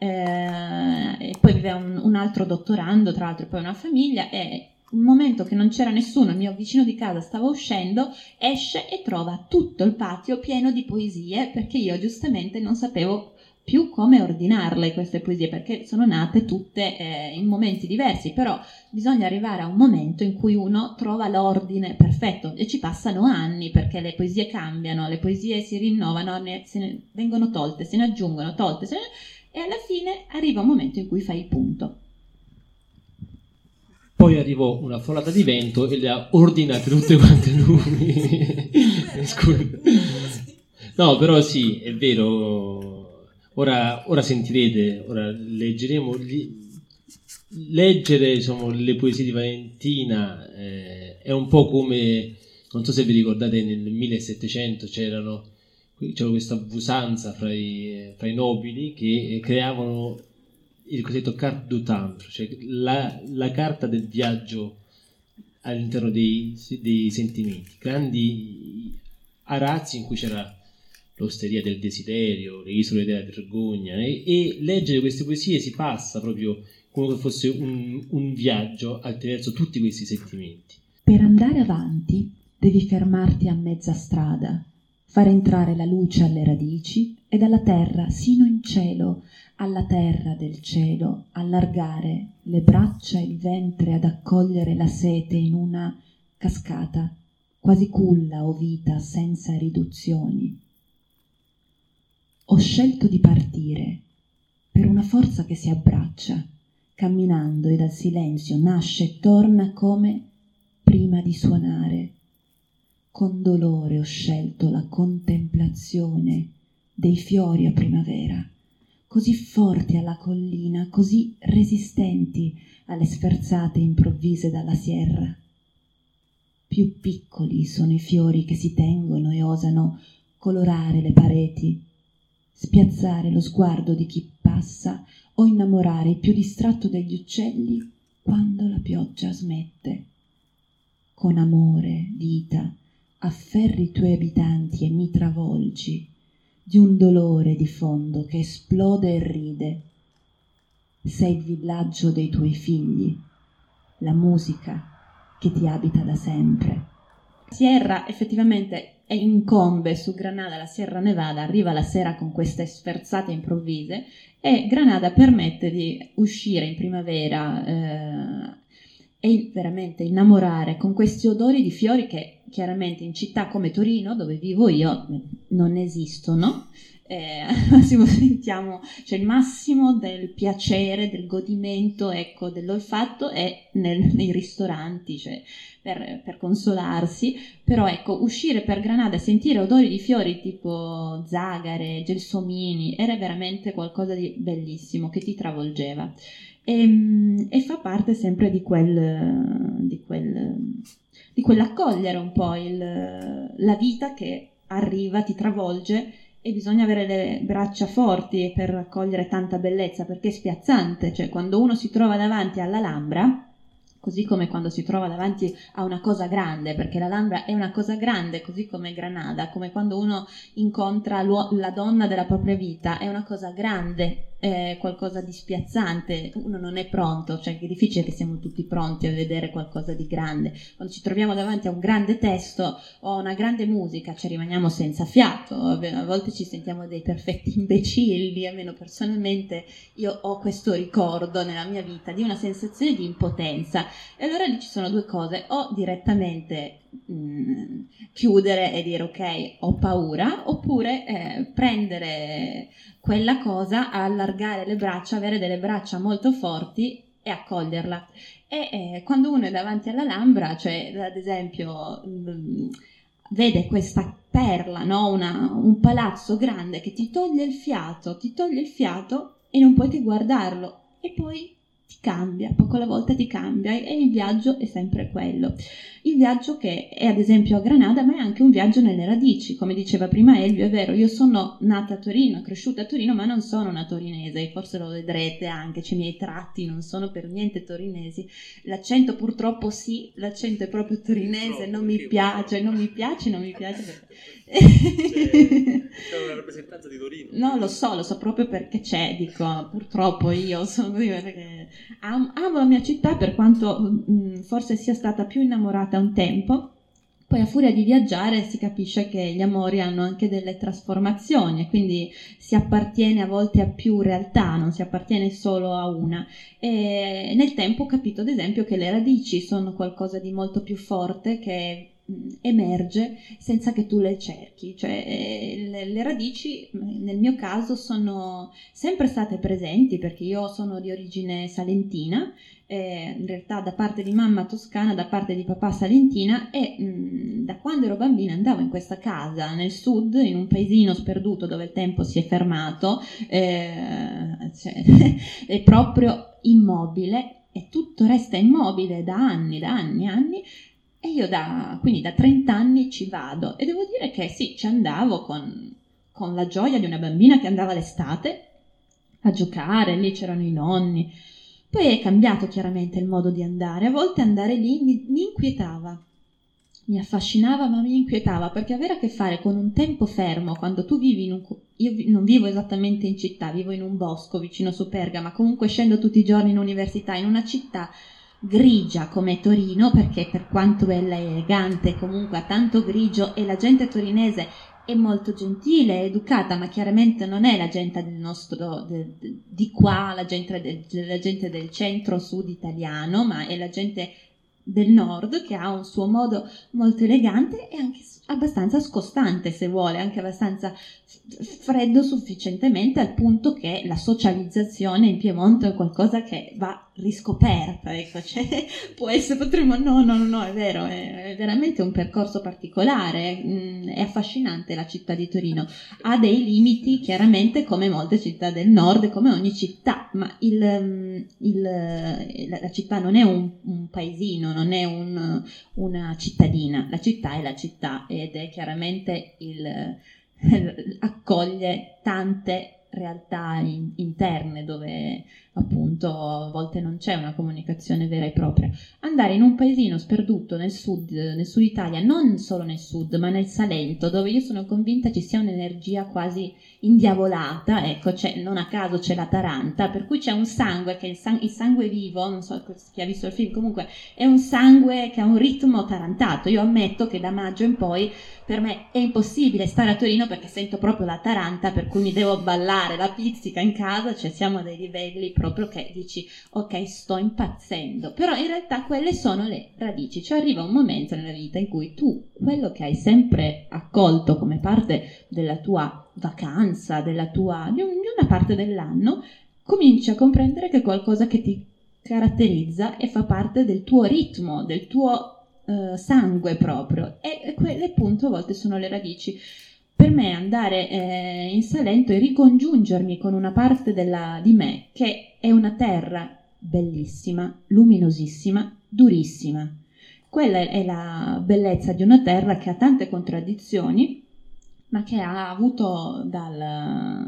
e poi viveva un altro dottorando, tra l'altro, poi una famiglia, e un momento che non c'era nessuno, il mio vicino di casa stava uscendo, esce e trova tutto il patio pieno di poesie, perché io giustamente non sapevo più come ordinarle queste poesie, perché sono nate tutte in momenti diversi, però bisogna arrivare a un momento in cui uno trova l'ordine perfetto, e ci passano anni, perché le poesie cambiano, le poesie si rinnovano, vengono tolte, se ne aggiungono, e alla fine arriva un momento in cui fai il punto. Poi arrivò una folata di vento e le ha ordinate tutte quante lui. No, però sì, è vero. Ora sentirete, ora leggeremo. Leggere, diciamo, le poesie di Valentina è un po' come, non so se vi ricordate, nel 1700 c'era questa usanza fra i nobili che creavano il cosiddetto carte du temps, cioè la carta del viaggio all'interno dei sentimenti, grandi arazzi in cui c'era l'osteria del desiderio, le isole della vergogna, e leggere queste poesie si passa proprio come se fosse un viaggio attraverso tutti questi sentimenti. Per andare avanti devi fermarti a mezza strada, far entrare la luce alle radici e dalla terra sino in cielo, alla terra del cielo, allargare le braccia e il ventre ad accogliere la sete in una cascata, quasi culla o vita senza riduzioni. Ho scelto di partire per una forza che si abbraccia, camminando, e dal silenzio nasce e torna come prima di suonare. Con dolore ho scelto la contemplazione dei fiori a primavera, così forti alla collina, così resistenti alle sferzate improvvise dalla sierra. Più piccoli sono i fiori che si tengono e osano colorare le pareti, spiazzare lo sguardo di chi passa o innamorare il più distratto degli uccelli quando la pioggia smette. Con amore, vita, afferri i tuoi abitanti e mi travolgi di un dolore di fondo che esplode e ride. Sei il villaggio dei tuoi figli, la musica che ti abita da sempre. Sierra effettivamente incombe su Granada, la Sierra Nevada, arriva la sera con queste sferzate improvvise e Granada permette di uscire in primavera e veramente innamorare con questi odori di fiori che chiaramente in città come Torino, dove vivo io, non esistono. Sentiamo, cioè il massimo del piacere, del godimento, ecco, dell'olfatto è nei ristoranti, cioè per consolarsi, però ecco, uscire per Granada e sentire odori di fiori tipo zagare, gelsomini, era veramente qualcosa di bellissimo che ti travolgeva e fa parte sempre di quell'accogliere un po' la vita che arriva, ti travolge. E bisogna avere le braccia forti per raccogliere tanta bellezza, perché è spiazzante, cioè quando uno si trova davanti all'Alhambra, così come quando si trova davanti a una cosa grande, perché l'Alhambra è una cosa grande, così come Granada, come quando uno incontra la donna della propria vita, è una cosa grande, è qualcosa di spiazzante, uno non è pronto, cioè è difficile che siamo tutti pronti a vedere qualcosa di grande. Quando ci troviamo davanti a un grande testo o a una grande musica ci rimaniamo senza fiato, a volte ci sentiamo dei perfetti imbecilli, almeno personalmente io ho questo ricordo nella mia vita di una sensazione di impotenza. E allora lì ci sono due cose: o direttamente chiudere e dire ok, ho paura, oppure prendere quella cosa, allargare le braccia, avere delle braccia molto forti e accoglierla. E quando uno è davanti all'Alhambra, cioè ad esempio vede questa perla, no? Un palazzo grande che ti toglie il fiato e non puoi che guardarlo, e poi ti cambia, poco alla volta ti cambia, e il viaggio è sempre quello. Il viaggio che è ad esempio a Granada, ma è anche un viaggio nelle radici, come diceva prima Elvio, è vero, io sono nata a Torino, cresciuta a Torino, ma non sono una torinese, forse lo vedrete anche, cioè i miei tratti non sono per niente torinesi, l'accento purtroppo sì, l'accento è proprio torinese, non mi piace perché... C'è una rappresentanza di Torino. No, lo so proprio perché c'è, dico, purtroppo io sono perché amo la mia città, per quanto forse sia stata più innamorata un tempo, poi a furia di viaggiare si capisce che gli amori hanno anche delle trasformazioni, quindi si appartiene a volte a più realtà, non si appartiene solo a una. E nel tempo ho capito ad esempio che le radici sono qualcosa di molto più forte, che emerge senza che tu le cerchi, cioè le radici nel mio caso sono sempre state presenti, perché io sono di origine salentina, in realtà da parte di mamma toscana, da parte di papà salentina, e da quando ero bambina andavo in questa casa nel sud, in un paesino sperduto dove il tempo si è fermato, cioè, è proprio immobile e tutto resta immobile da anni. E io quindi da 30 anni ci vado, e devo dire che sì, ci andavo con la gioia di una bambina che andava l'estate a giocare, lì c'erano i nonni. Poi è cambiato chiaramente il modo di andare, a volte andare lì mi inquietava, mi affascinava ma mi inquietava, perché avere a che fare con un tempo fermo, quando tu vivi io non vivo esattamente in città, vivo in un bosco vicino Superga, ma comunque scendo tutti i giorni in università, in una città grigia come Torino, perché per quanto bella e elegante comunque ha tanto grigio, e la gente torinese è molto gentile, educata, ma chiaramente non è la gente del nostro di qua, la gente del centro-sud italiano, ma è la gente del nord, che ha un suo modo molto elegante e anche abbastanza scostante, se vuole, anche abbastanza freddo sufficientemente al punto che la socializzazione in Piemonte è qualcosa che va riscoperta, ecco, cioè, potremmo, no, è vero, è veramente un percorso particolare, è affascinante la città di Torino, ha dei limiti chiaramente come molte città del nord, come ogni città, ma la città non è un paesino, non è una cittadina, la città è la città ed è chiaramente accoglie tante realtà interne dove appunto a volte non c'è una comunicazione vera e propria. Andare in un paesino sperduto nel sud Italia, non solo nel sud ma nel Salento, dove io sono convinta ci sia un'energia quasi indiavolata, ecco, non a caso c'è la Taranta, per cui c'è un sangue che è il sangue vivo, non so chi ha visto il film, comunque è un sangue che ha un ritmo tarantato. Io ammetto che da maggio in poi per me è impossibile stare a Torino perché sento proprio la Taranta, per cui mi devo ballare la pizzica in casa, cioè siamo a dei livelli proprio che dici ok, sto impazzendo, però in realtà quelle sono le radici, cioè arriva un momento nella vita in cui tu quello che hai sempre accolto come parte della tua vacanza, di una parte dell'anno, cominci a comprendere che è qualcosa che ti caratterizza e fa parte del tuo ritmo, del tuo sangue proprio, e quelle appunto a volte sono le radici. Per me andare in Salento e ricongiungermi con una parte di me che è una terra bellissima, luminosissima, durissima. Quella è la bellezza di una terra che ha tante contraddizioni, ma che ha avuto dalla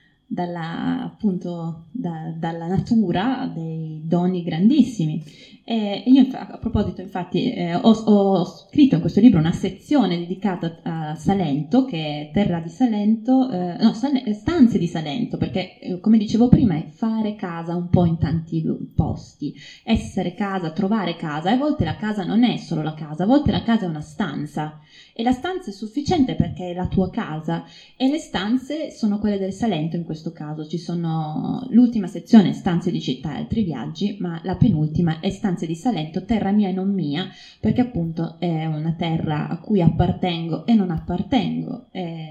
natura dei doni grandissimi. E io a proposito infatti ho scritto in questo libro una sezione dedicata a Salento, che è terra di Salento, stanze di Salento, perché come dicevo prima è fare casa un po' in tanti posti, essere casa, trovare casa, e a volte la casa non è solo la casa, a volte la casa è una stanza, e la stanza è sufficiente perché è la tua casa, e le stanze sono quelle del Salento in questo caso. Ci sono l'ultima sezione stanze di città e altri viaggi, ma la penultima è stanze di Salento, terra mia e non mia, perché appunto è una terra a cui appartengo e non appartengo.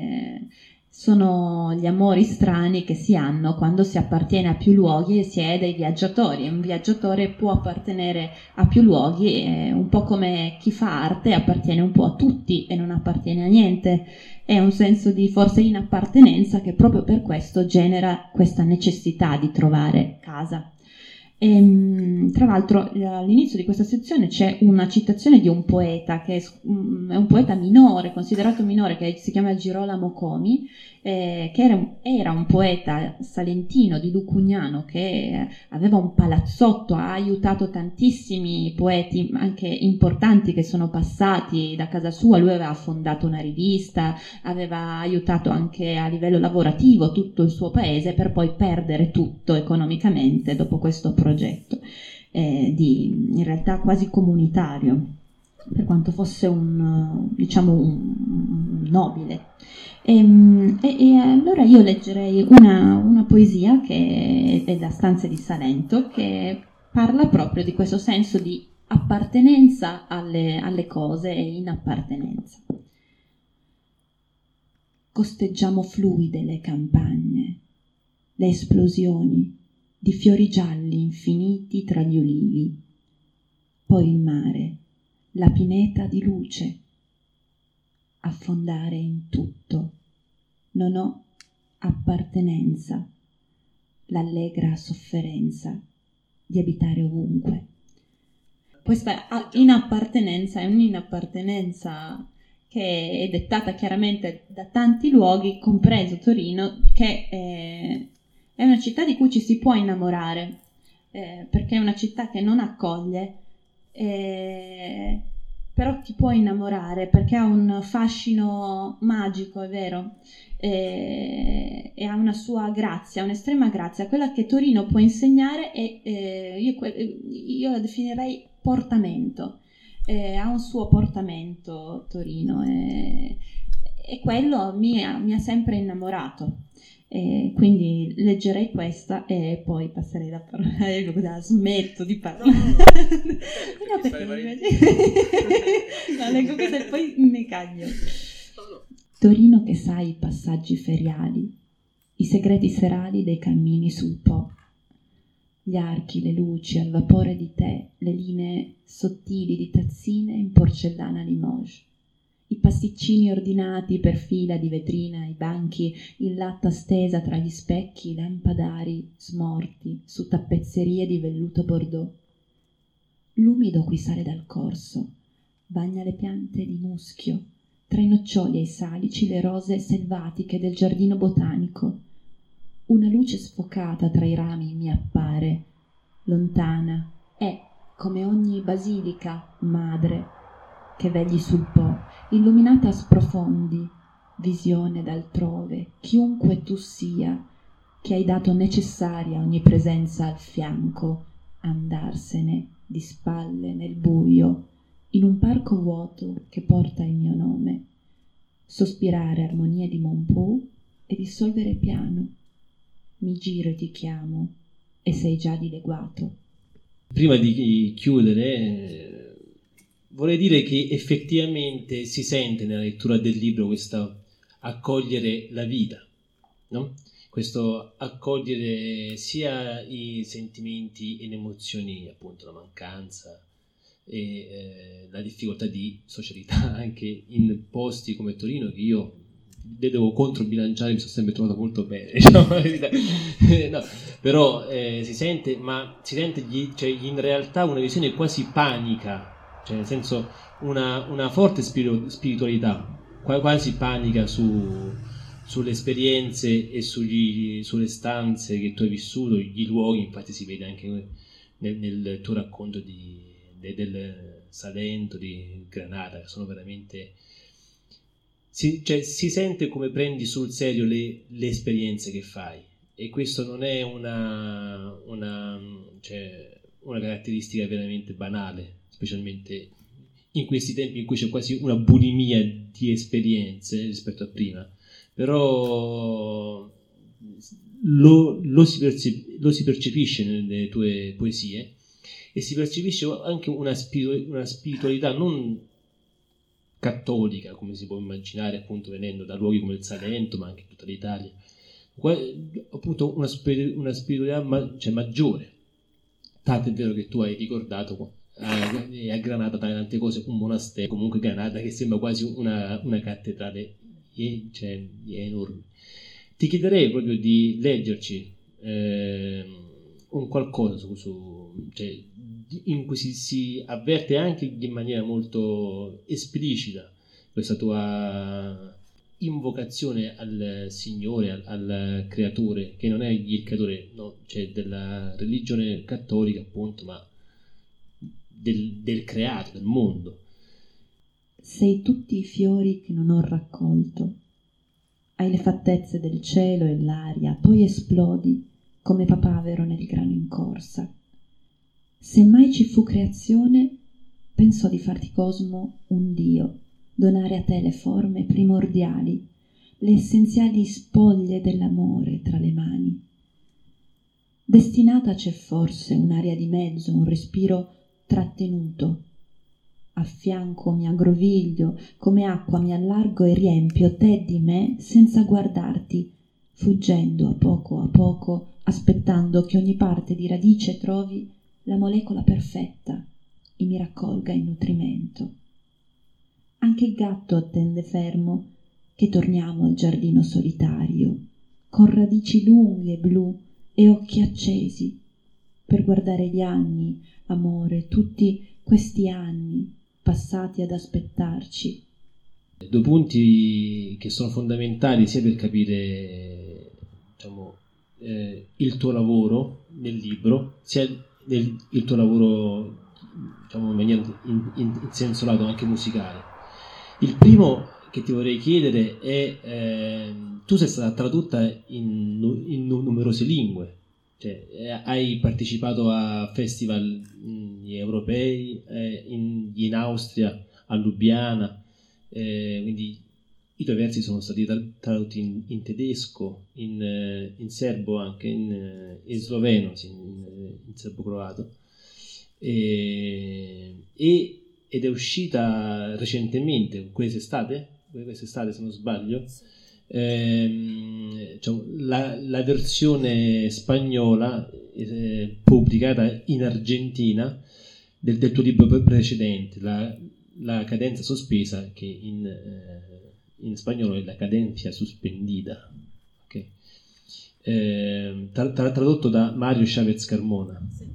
Sono gli amori strani che si hanno quando si appartiene a più luoghi e si è dei viaggiatori. Un viaggiatore può appartenere a più luoghi, un po' come chi fa arte appartiene un po' a tutti e non appartiene a niente. È un senso di forse inappartenenza che proprio per questo genera questa necessità di trovare casa. Tra l'altro all'inizio di questa sezione c'è una citazione di un poeta che è un poeta minore, considerato minore, che si chiama Girolamo Comi, che era un poeta salentino di Lucugnano che aveva un palazzotto, ha aiutato tantissimi poeti anche importanti che sono passati da casa sua. Lui aveva fondato una rivista, aveva aiutato anche a livello lavorativo tutto il suo paese, per poi perdere tutto economicamente dopo questo progetto in realtà quasi comunitario, per quanto fosse un nobile. E allora io leggerei una poesia che è da Stanze di Salento, che parla proprio di questo senso di appartenenza alle cose e inappartenenza. Costeggiamo fluide le campagne, le esplosioni di fiori gialli infiniti tra gli ulivi, poi il mare, la pineta di luce, affondare in tutto. Non ho appartenenza, l'allegra sofferenza di abitare ovunque. Questa inappartenenza è un'inappartenenza che è dettata chiaramente da tanti luoghi, compreso Torino, che è una città di cui ci si può innamorare, perché è una città che non accoglie, però ti può innamorare perché ha un fascino magico, è vero, e ha una sua grazia, un'estrema grazia. Quella che Torino può insegnare io la definirei portamento. Ha un suo portamento Torino, e quello mi ha sempre innamorato. Quindi leggerei questa e poi passerei la parola. Smetto di parlare. No, perché leggo questa e poi mi caglio. Torino che sai i passaggi feriali, i segreti serali dei cammini sul Po. gli archi, le luci al vapore di tè, le linee sottili di tazzine in porcellana Limoges, i pasticcini ordinati per fila di vetrina, i banchi in latta stesa tra gli specchi, i lampadari smorti su tappezzerie di velluto bordeaux. L'umido cui sale dal corso bagna le piante di muschio, tra i noccioli e i salici le rose selvatiche del giardino botanico. Una luce sfocata tra i rami mi appare, lontana, è come ogni basilica madre che vegli sul Po, illuminata a sprofondi, visione d'altrove, chiunque tu sia, che hai dato necessaria ogni presenza al fianco, andarsene di spalle nel buio, in un parco vuoto che porta il mio nome, sospirare armonie di Montpou e dissolvere piano. Mi giro e ti chiamo, e sei già dileguato. Prima di chiudere, vorrei dire che effettivamente si sente nella lettura del libro questo accogliere la vita, no? Questo accogliere sia i sentimenti e le emozioni, appunto la mancanza e la difficoltà di socialità anche in posti come Torino, che io devo controbilanciare, mi sono sempre trovato molto bene, diciamo la verità. No, però si sente cioè, in realtà una visione quasi panica, cioè nel senso una forte spiritualità, quasi panica sulle esperienze e sulle stanze che tu hai vissuto, gli luoghi. Infatti si vede anche nel tuo racconto del Salento, di Granada, che sono veramente... si sente come prendi sul serio le esperienze che fai, e questo non è una caratteristica veramente banale, specialmente in questi tempi in cui c'è quasi una bulimia di esperienze rispetto a prima. Però lo si percepisce nelle tue poesie, e si percepisce anche una spiritualità non cattolica, come si può immaginare, appunto venendo da luoghi come il Salento, ma anche tutta l'Italia, appunto una spiritualità maggiore. Tanto è vero che tu hai ricordato a Granada tra le tante cose un monastero, comunque Granada, che sembra quasi una cattedrale, cioè, enorme. Ti chiederei proprio di leggerci un qualcosa cioè, in cui si avverte anche in maniera molto esplicita questa tua invocazione al Signore, al Creatore, che non è il creatore, no, cioè della religione cattolica, appunto, ma del creato, del mondo. Sei tutti i fiori che non ho raccolto. Hai le fattezze del cielo e l'aria, poi esplodi come papavero nel grano in corsa. Se mai ci fu creazione, pensò di farti cosmo un dio, donare a te le forme primordiali, le essenziali spoglie dell'amore tra le mani. Destinata c'è forse un'aria di mezzo, un respiro trattenuto. A fianco mi aggroviglio, come acqua mi allargo e riempio te di me senza guardarti, fuggendo a poco, aspettando che ogni parte di radice trovi la molecola perfetta e mi raccolga in nutrimento. Anche il gatto attende fermo che torniamo al giardino solitario, con radici lunghe blu e occhi accesi, per guardare gli anni, amore, tutti questi anni passati ad aspettarci. Due punti che sono fondamentali sia per capire, diciamo, il tuo lavoro nel libro, sia il tuo lavoro, diciamo, in maniera in senso lato anche musicale. Il primo che ti vorrei chiedere è tu sei stata tradotta in numerose lingue, cioè hai partecipato a festival europei, in Austria, a Lubiana, quindi i tuoi versi sono stati tradotti in tedesco, in serbo, anche in sloveno, in serbo-croato, ed è uscita recentemente, quest'estate se non sbaglio, diciamo, la versione spagnola pubblicata in Argentina del tuo libro precedente, la cadenza sospesa, che in spagnolo è la cadencia suspendida, okay? Tradotto da Mario Chavez Carmona. Sì.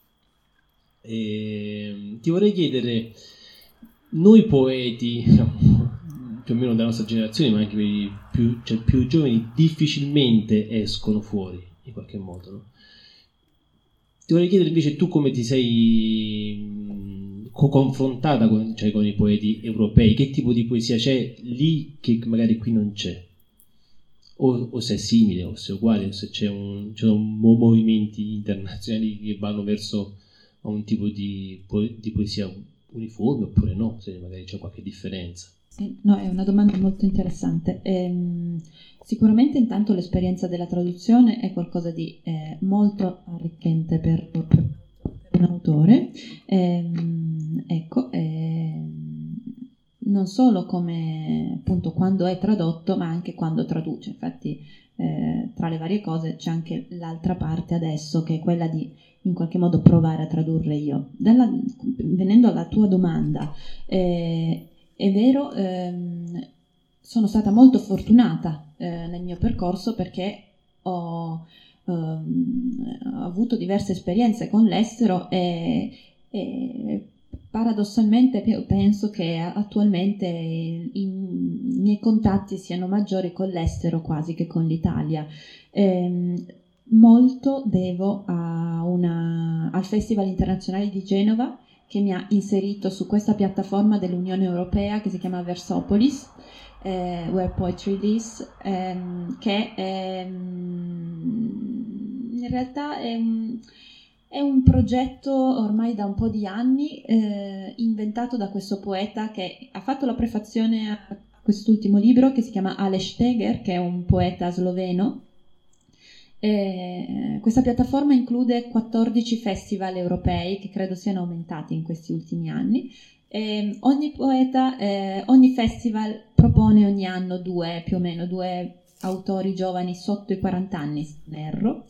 Ti vorrei chiedere, noi poeti, più o meno della nostra generazione, ma anche i più giovani, difficilmente escono fuori in qualche modo, no? Ti vorrei chiedere invece tu come ti sei confrontata con i poeti europei, che tipo di poesia c'è lì che magari qui non c'è, o se è simile, o se è uguale, o se ci sono movimenti internazionali che vanno verso a un tipo di poesia uniforme oppure no, se magari c'è qualche differenza. No, è una domanda molto interessante. Sicuramente intanto l'esperienza della traduzione è qualcosa di molto arricchente per un autore, non solo come appunto quando è tradotto, ma anche quando traduce. Infatti tra le varie cose c'è anche l'altra parte adesso, che è quella di in qualche modo provare a tradurre io. Venendo alla tua domanda, è vero, sono stata molto fortunata nel mio percorso, perché ho avuto diverse esperienze con l'estero e paradossalmente penso che attualmente i miei contatti siano maggiori con l'estero quasi che con l'Italia. Molto devo al Festival Internazionale di Genova, che mi ha inserito su questa piattaforma dell'Unione Europea che si chiama Versopolis, Where Poetry Lives, che in realtà è un progetto ormai da un po' di anni, inventato da questo poeta che ha fatto la prefazione a quest'ultimo libro, che si chiama Aleš Steger, che è un poeta sloveno. Questa piattaforma include 14 festival europei, che credo siano aumentati in questi ultimi anni. Ogni festival propone ogni anno più o meno due autori giovani sotto i 40 anni, se non erro.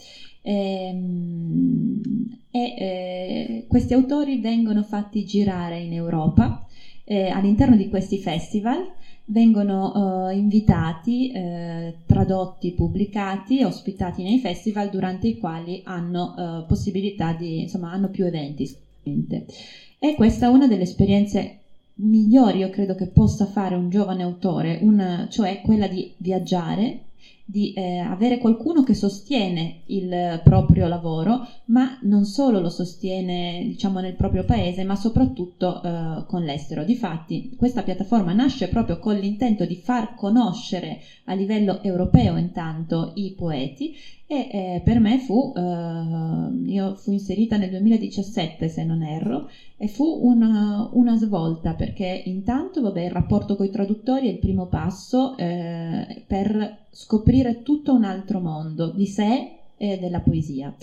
Questi autori vengono fatti girare in Europa, all'interno di questi festival. Vengono invitati, tradotti, pubblicati, ospitati nei festival, durante i quali hanno possibilità hanno più eventi. E questa è una delle esperienze migliori, io credo, che possa fare un giovane autore, cioè quella di viaggiare, di avere qualcuno che sostiene il proprio lavoro, ma non solo lo sostiene, diciamo, nel proprio paese, ma soprattutto con l'estero. Difatti questa piattaforma nasce proprio con l'intento di far conoscere a livello europeo intanto i poeti, e per me io fui inserita nel 2017, se non erro, e fu una svolta, perché intanto il rapporto con i traduttori è il primo passo per scoprire tutto un altro mondo di sé e della poesia.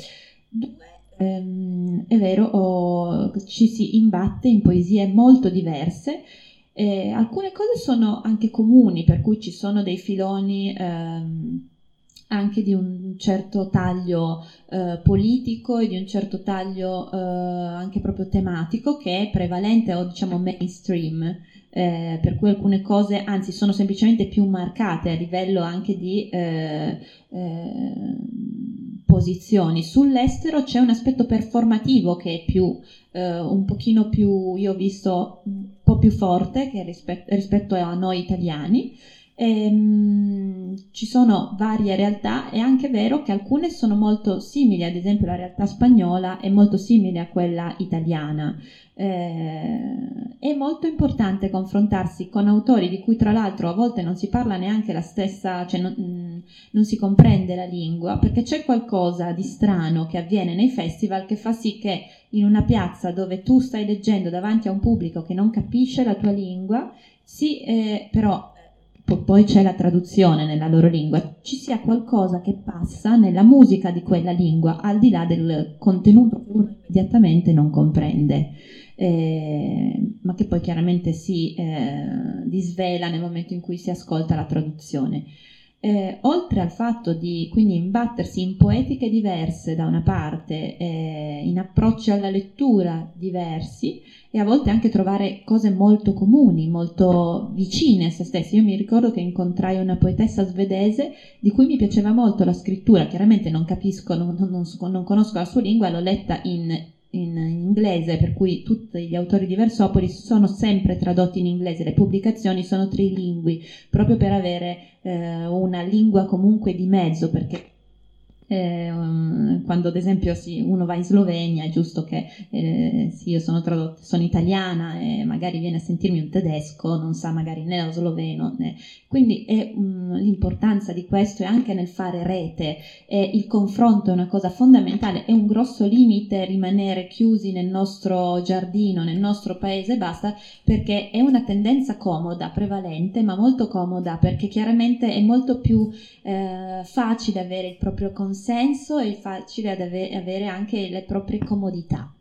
È vero, ci si imbatte in poesie molto diverse. Alcune cose sono anche comuni, per cui ci sono dei filoni anche di un certo taglio politico e di un certo taglio anche proprio tematico, che è prevalente o diciamo mainstream, per cui alcune cose anzi sono semplicemente più marcate a livello anche di posizioni. Sull'estero c'è un aspetto performativo che è più un pochino più, io ho visto, un po' più forte che rispetto a noi italiani. Ci sono varie realtà, è anche vero che alcune sono molto simili, ad esempio la realtà spagnola è molto simile a quella italiana. È molto importante confrontarsi con autori di cui tra l'altro a volte non si parla neanche la stessa, cioè non si comprende la lingua, perché c'è qualcosa di strano che avviene nei festival che fa sì che in una piazza dove tu stai leggendo davanti a un pubblico che non capisce la tua lingua, però poi c'è la traduzione nella loro lingua, ci sia qualcosa che passa nella musica di quella lingua, al di là del contenuto che uno immediatamente non comprende, ma che poi chiaramente si disvela nel momento in cui si ascolta la traduzione. Oltre al fatto di quindi imbattersi in poetiche diverse da una parte, in approcci alla lettura diversi, e a volte anche trovare cose molto comuni, molto vicine a se stessi. Io mi ricordo che incontrai una poetessa svedese di cui mi piaceva molto la scrittura, chiaramente non capisco, non conosco la sua lingua, l'ho letta in inglese, per cui tutti gli autori di Versopolis sono sempre tradotti in inglese, le pubblicazioni sono trilingui, proprio per avere una lingua comunque di mezzo, perché quando ad esempio uno va in Slovenia è giusto che sì, io sono italiana e magari viene a sentirmi un tedesco, non sa magari né lo sloveno né. Quindi l'importanza di questo è anche nel fare rete, il confronto è una cosa fondamentale, è un grosso limite rimanere chiusi nel nostro giardino, nel nostro paese e basta, perché è una tendenza comoda, prevalente, ma molto comoda, perché chiaramente è molto più facile avere il proprio consenso e facile avere anche le proprie comodità,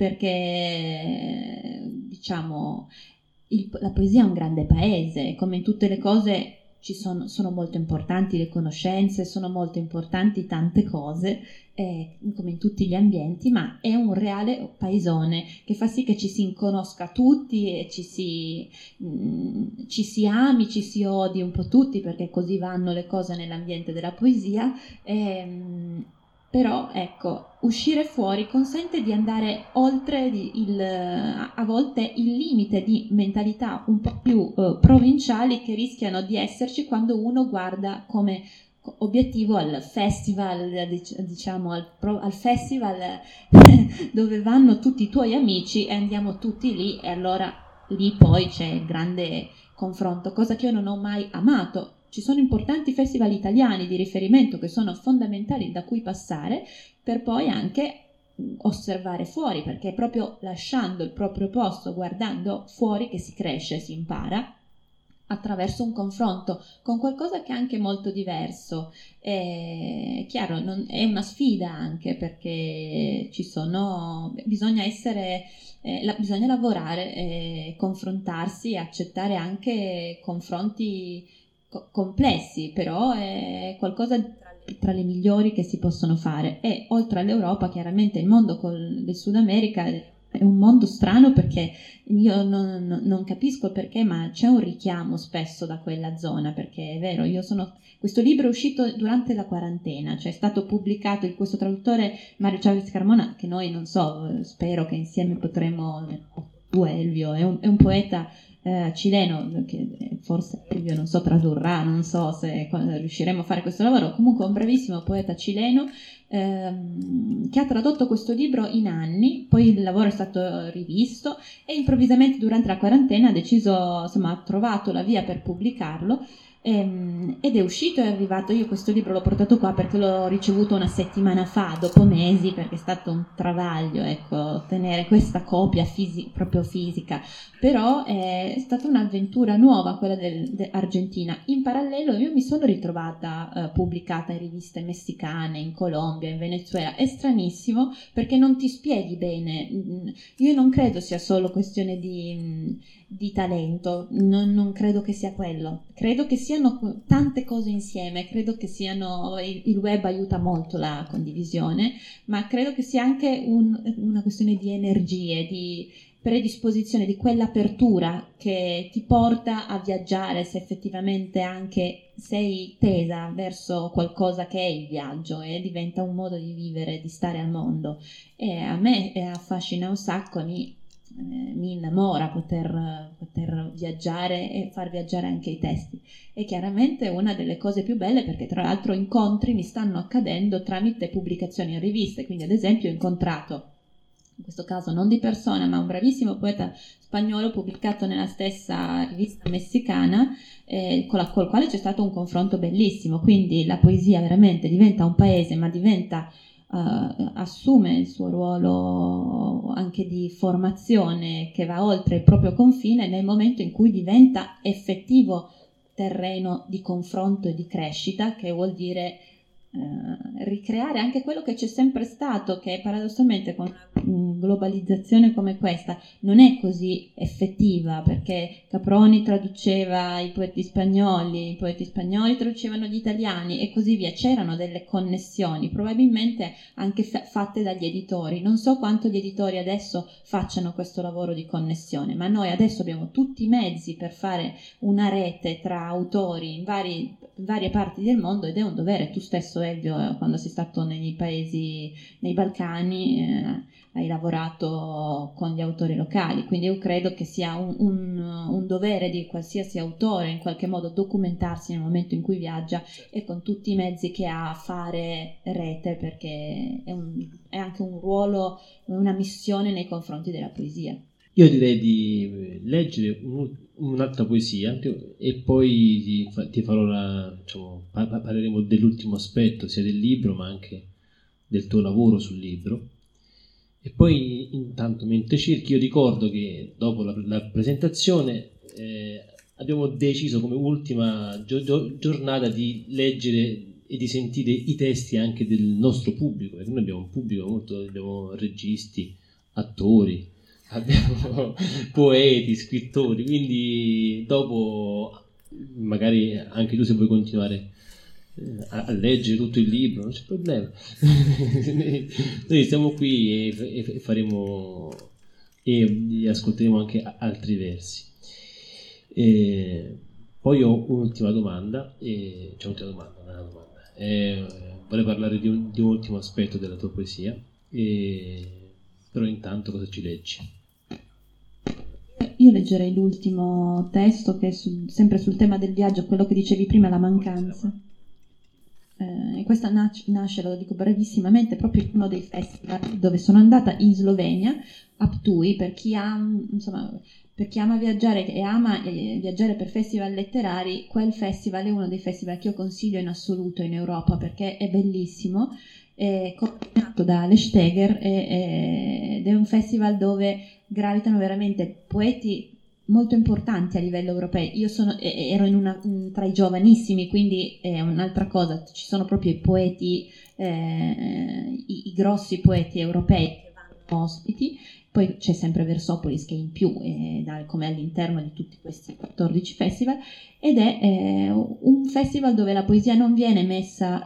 perché diciamo la poesia è un grande paese, come in tutte le cose sono molto importanti le conoscenze, sono molto importanti tante cose, come in tutti gli ambienti, ma è un reale paesone che fa sì che ci si conosca tutti e ci si ami, ci si odi un po' tutti, perché così vanno le cose nell'ambiente della poesia. Però ecco, uscire fuori consente di andare oltre a volte il limite di mentalità un po' più provinciali che rischiano di esserci quando uno guarda come obiettivo al festival, diciamo al festival dove vanno tutti i tuoi amici e andiamo tutti lì, e allora lì poi c'è il grande confronto, cosa che io non ho mai amato. Ci sono importanti festival italiani di riferimento che sono fondamentali da cui passare, per poi anche osservare fuori, perché è proprio lasciando il proprio posto, guardando fuori, che si cresce, si impara attraverso un confronto con qualcosa che è anche molto diverso. È chiaro, è una sfida anche, perché bisogna bisogna lavorare, confrontarsi, accettare anche confronti complessi, però è qualcosa tra le migliori che si possono fare. E oltre all'Europa, chiaramente il mondo del Sud America è un mondo strano, perché io non capisco perché, ma c'è un richiamo spesso da quella zona, perché è vero, questo libro è uscito durante la quarantena, cioè è stato pubblicato, questo traduttore Mario Chavez Carmona, che noi non so, spero che insieme potremo, Elvio è un poeta cileno, che forse Elvio non so tradurrà, non so se riusciremo a fare questo lavoro, comunque un bravissimo poeta cileno che ha tradotto questo libro in anni, poi il lavoro è stato rivisto e improvvisamente durante la quarantena ha deciso, insomma, ha trovato la via per pubblicarlo, ed è uscito, è arrivato. Io questo libro l'ho portato qua perché l'ho ricevuto una settimana fa, dopo mesi, perché è stato un travaglio, ecco, ottenere questa copia proprio fisica, però è stata un'avventura nuova quella dell'Argentina. In parallelo io mi sono ritrovata pubblicata in riviste messicane, in Colombia, in Venezuela. È stranissimo perché non ti spieghi bene. Io non credo sia solo questione di talento, non credo che sia quello, credo che siano tante cose insieme, credo che il web aiuta molto la condivisione, ma credo che sia anche una questione di energie, di predisposizione, di quell'apertura che ti porta a viaggiare, se effettivamente anche sei tesa verso qualcosa che è il viaggio e diventa un modo di vivere, di stare al mondo. E a me affascina un sacco, mi innamora poter viaggiare e far viaggiare anche i testi. E chiaramente una delle cose più belle, perché tra l'altro incontri mi stanno accadendo tramite pubblicazioni in riviste, quindi ad esempio ho incontrato, in questo caso non di persona, ma un bravissimo poeta spagnolo pubblicato nella stessa rivista messicana, col quale c'è stato un confronto bellissimo. Quindi la poesia veramente diventa un paese, ma assume il suo ruolo anche di formazione che va oltre il proprio confine nel momento in cui diventa effettivo terreno di confronto e di crescita, che vuol dire ricreare anche quello che c'è sempre stato, che paradossalmente con una globalizzazione come questa non è così effettiva, perché Caproni traduceva i poeti spagnoli traducevano gli italiani e così via. C'erano delle connessioni, probabilmente anche fatte dagli editori. Non so quanto gli editori adesso facciano questo lavoro di connessione, ma noi adesso abbiamo tutti i mezzi per fare una rete tra autori in varie parti del mondo, ed è un dovere. Tu stesso, Elvio, quando sei stato nei paesi, nei Balcani, hai lavorato con gli autori locali, quindi io credo che sia un dovere di qualsiasi autore in qualche modo documentarsi nel momento in cui viaggia, e con tutti i mezzi che ha, fare rete, perché è anche un ruolo, una missione nei confronti della poesia. Io direi di leggere un'altra poesia e poi ti farò parleremo dell'ultimo aspetto sia del libro ma anche del tuo lavoro sul libro. E poi intanto mentre cerchi, io ricordo che dopo la presentazione abbiamo deciso come ultima giornata di leggere e di sentire i testi anche del nostro pubblico, perché noi abbiamo un pubblico abbiamo registi, attori, abbiamo poeti, scrittori, quindi dopo magari anche tu, se vuoi continuare a leggere tutto il libro, non c'è problema. Noi stiamo qui e faremo e ascolteremo anche altri versi. Poi ho un'ultima domanda, vorrei parlare di un ultimo aspetto della tua poesia, però intanto cosa ci leggi? Io leggerei l'ultimo testo, che è sempre sul tema del viaggio, quello che dicevi prima, la mancanza. E questa nasce, lo dico brevissimamente, proprio in uno dei festival dove sono andata in Slovenia, a Ptuj, per chi ama viaggiare e ama viaggiare per festival letterari. Quel festival è uno dei festival che io consiglio in assoluto in Europa, perché è bellissimo, è coordinato da Ale Steger ed è un festival dove gravitano veramente poeti molto importanti a livello europeo. Io ero tra i giovanissimi, quindi è un'altra cosa. Ci sono proprio i poeti, i grossi poeti europei che vanno ospiti. Poi c'è sempre Versopolis che è in più, come all'interno di tutti questi 14 festival, ed è un festival dove la poesia non viene messa,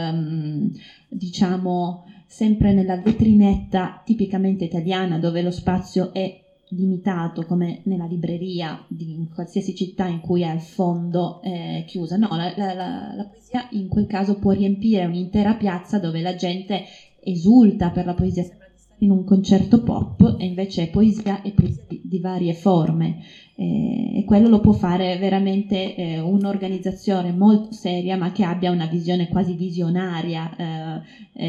sempre nella vetrinetta tipicamente italiana, dove lo spazio è limitato, come nella libreria di qualsiasi città in cui è al fondo chiusa. No, la poesia in quel caso può riempire un'intera piazza dove la gente esulta per la poesia, sembra di stare in un concerto pop, e invece è poesia e poesia di varie forme, e quello lo può fare veramente un'organizzazione molto seria, ma che abbia una visione quasi visionaria,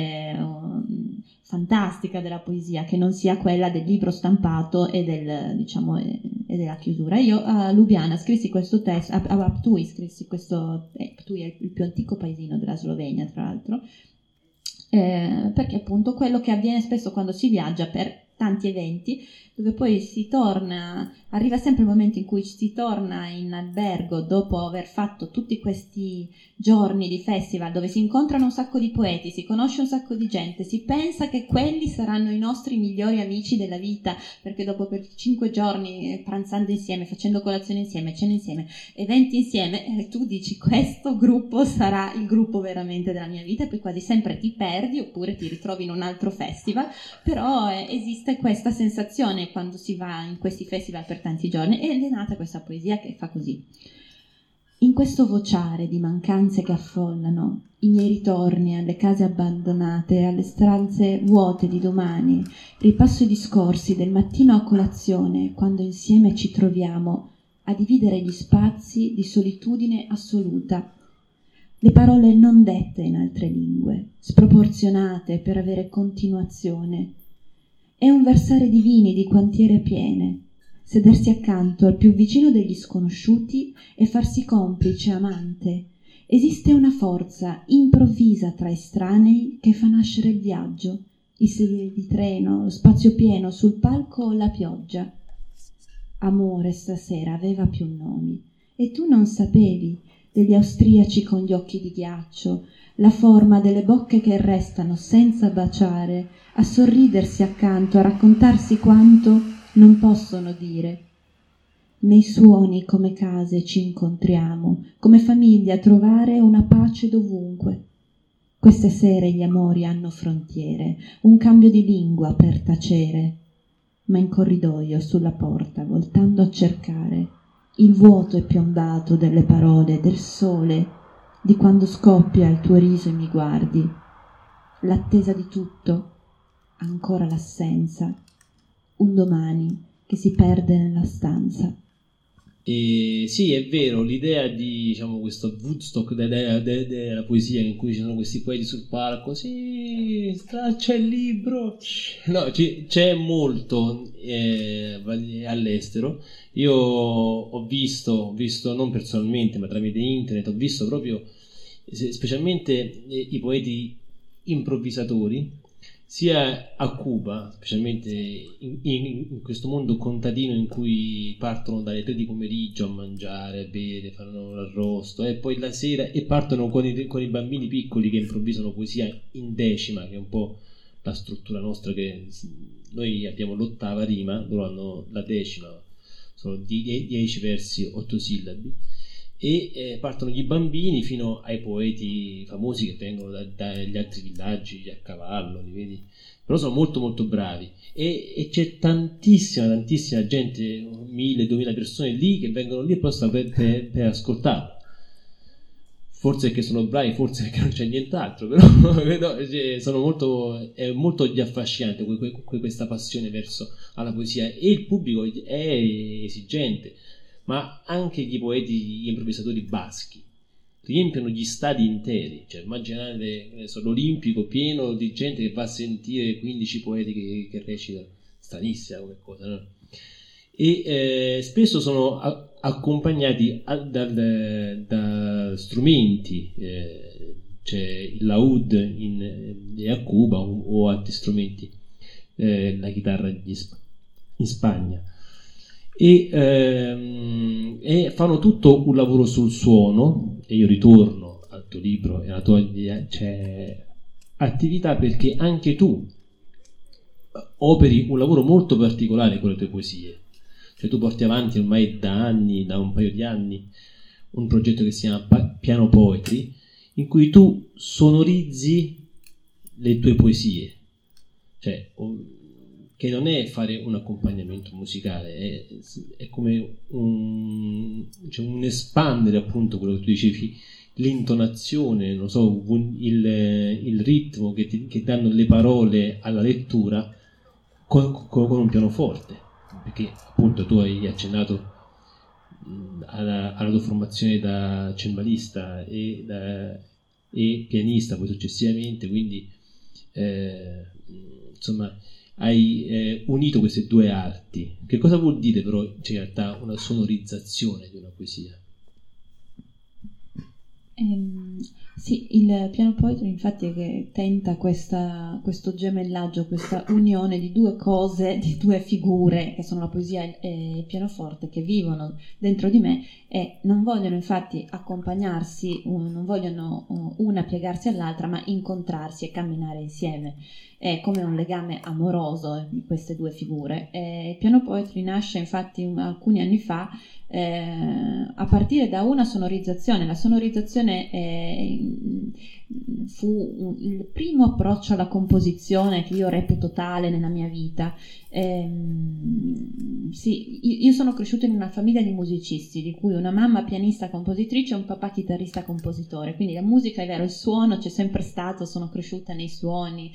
fantastica della poesia, che non sia quella del libro stampato e della chiusura. Io a Lubiana scrissi questo testo, a Ptuj scrissi questo, Ptuj è il più antico paesino della Slovenia, tra l'altro, perché appunto quello che avviene spesso quando si viaggia per tanti eventi, dove poi si torna, arriva sempre il momento in cui si torna in albergo dopo aver fatto tutti questi giorni di festival, dove si incontrano un sacco di poeti, si conosce un sacco di gente, si pensa che quelli saranno i nostri migliori amici della vita, perché dopo per 5 giorni pranzando insieme, facendo colazione insieme, cena insieme, eventi insieme, tu dici questo gruppo sarà il gruppo veramente della mia vita, e poi quasi sempre ti perdi oppure ti ritrovi in un altro festival, però esiste questa sensazione quando si va in questi festival per tanti giorni, ed è nata questa poesia che fa così. In questo vociare di mancanze che affollano i miei ritorni alle case abbandonate, alle stanze vuote di domani, ripasso i discorsi del mattino a colazione, quando insieme ci troviamo a dividere gli spazi di solitudine assoluta. Le parole non dette in altre lingue, sproporzionate per avere continuazione. È un versare di vini di quantiere piene, sedersi accanto al più vicino degli sconosciuti e farsi complice amante. Esiste una forza improvvisa tra estranei che fa nascere il viaggio, i sedili di treno, lo spazio pieno sul palco o la pioggia. Amore stasera aveva più nomi, e tu non sapevi. degli austriaci con gli occhi di ghiaccio, la forma delle bocche che restano senza baciare, a sorridersi accanto, a raccontarsi quanto non possono dire. Nei suoni come case ci incontriamo, come famiglia a trovare una pace dovunque. Queste sere gli amori hanno frontiere, un cambio di lingua per tacere, ma in corridoio sulla porta, voltando a cercare, il vuoto è piombato delle parole, del sole, di quando scoppia il tuo riso e mi guardi, l'attesa di tutto, ancora l'assenza, un domani che si perde nella stanza. E sì, è vero, l'idea di, diciamo, questo Woodstock della poesia in cui ci sono questi poeti sul palco, sì, c'è il libro, no, c'è molto all'estero. Io ho visto non personalmente, ma tramite internet, ho visto proprio, specialmente i poeti improvvisatori, sia a Cuba, specialmente in questo mondo contadino in cui partono dalle 3 di pomeriggio a mangiare, a bere, fanno l'arrosto e poi la sera e partono con i bambini piccoli che improvvisano poesia in decima, che è un po' la struttura nostra, che noi abbiamo l'8ª rima, loro hanno la 10ª, sono 10 versi, 8 sillabi. E partono gli bambini fino ai poeti famosi che vengono dagli altri villaggi a cavallo, li vedi? Però sono molto molto bravi e c'è tantissima gente, 1000-2000 persone lì che vengono lì apposta per ascoltarlo. Forse perché sono bravi, forse perché non c'è nient'altro, però no, è molto affascinante questa passione verso alla poesia, e il pubblico è esigente. Ma anche i poeti, gli improvvisatori baschi riempiono gli stadi interi, cioè immaginate l'Olimpico pieno di gente che va a sentire 15 poeti che recitano, stranissima come cosa, no? E spesso sono accompagnati da strumenti, c'è il laúd a Cuba o altri strumenti, la chitarra in Spagna. E fanno tutto un lavoro sul suono, e io ritorno al tuo libro e alla tua attività, perché anche tu operi un lavoro molto particolare con le tue poesie, cioè tu porti avanti ormai da un paio di anni, un progetto che si chiama Piano Poetry, in cui tu sonorizzi le tue poesie, cioè che non è fare un accompagnamento musicale, è come un espandere appunto quello che tu dicevi, l'intonazione, non so, il ritmo che danno le parole alla lettura con un pianoforte, perché appunto tu hai accennato alla tua formazione da cembalista e pianista poi successivamente, quindi insomma hai unito queste due arti. Che cosa vuol dire però in realtà una sonorizzazione di una poesia? Sì, il piano poetry infatti è che tenta questo gemellaggio, questa unione di due cose, di due figure che sono la poesia e il pianoforte, che vivono dentro di me e non vogliono infatti accompagnarsi, non vogliono una piegarsi all'altra, ma incontrarsi e camminare insieme. È come un legame amoroso di queste due figure. Il piano poetry nasce infatti alcuni anni fa a partire da una sonorizzazione. La sonorizzazione fu il primo approccio alla composizione che io reputo tale nella mia vita. Sì, io sono cresciuta in una famiglia di musicisti, di cui una mamma pianista compositrice e un papà chitarrista compositore, quindi la musica è vero, il suono c'è sempre stato, sono cresciuta nei suoni,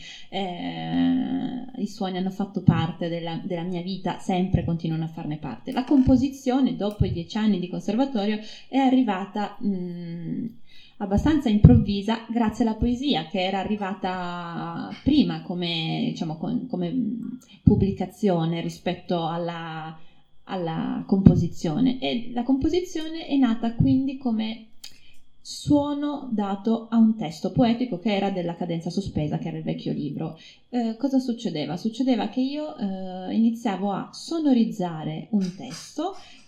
i suoni hanno fatto parte della mia vita, sempre continuano a farne parte. La composizione, dopo i 10 anni di conservatorio, è arrivata abbastanza improvvisa grazie alla poesia, che era arrivata prima come, diciamo, come pubblicazione rispetto alla composizione, e la composizione è nata quindi come suono dato a un testo poetico che era della cadenza sospesa, che era il vecchio libro. Cosa succedeva? Succedeva che io iniziavo a sonorizzare un testo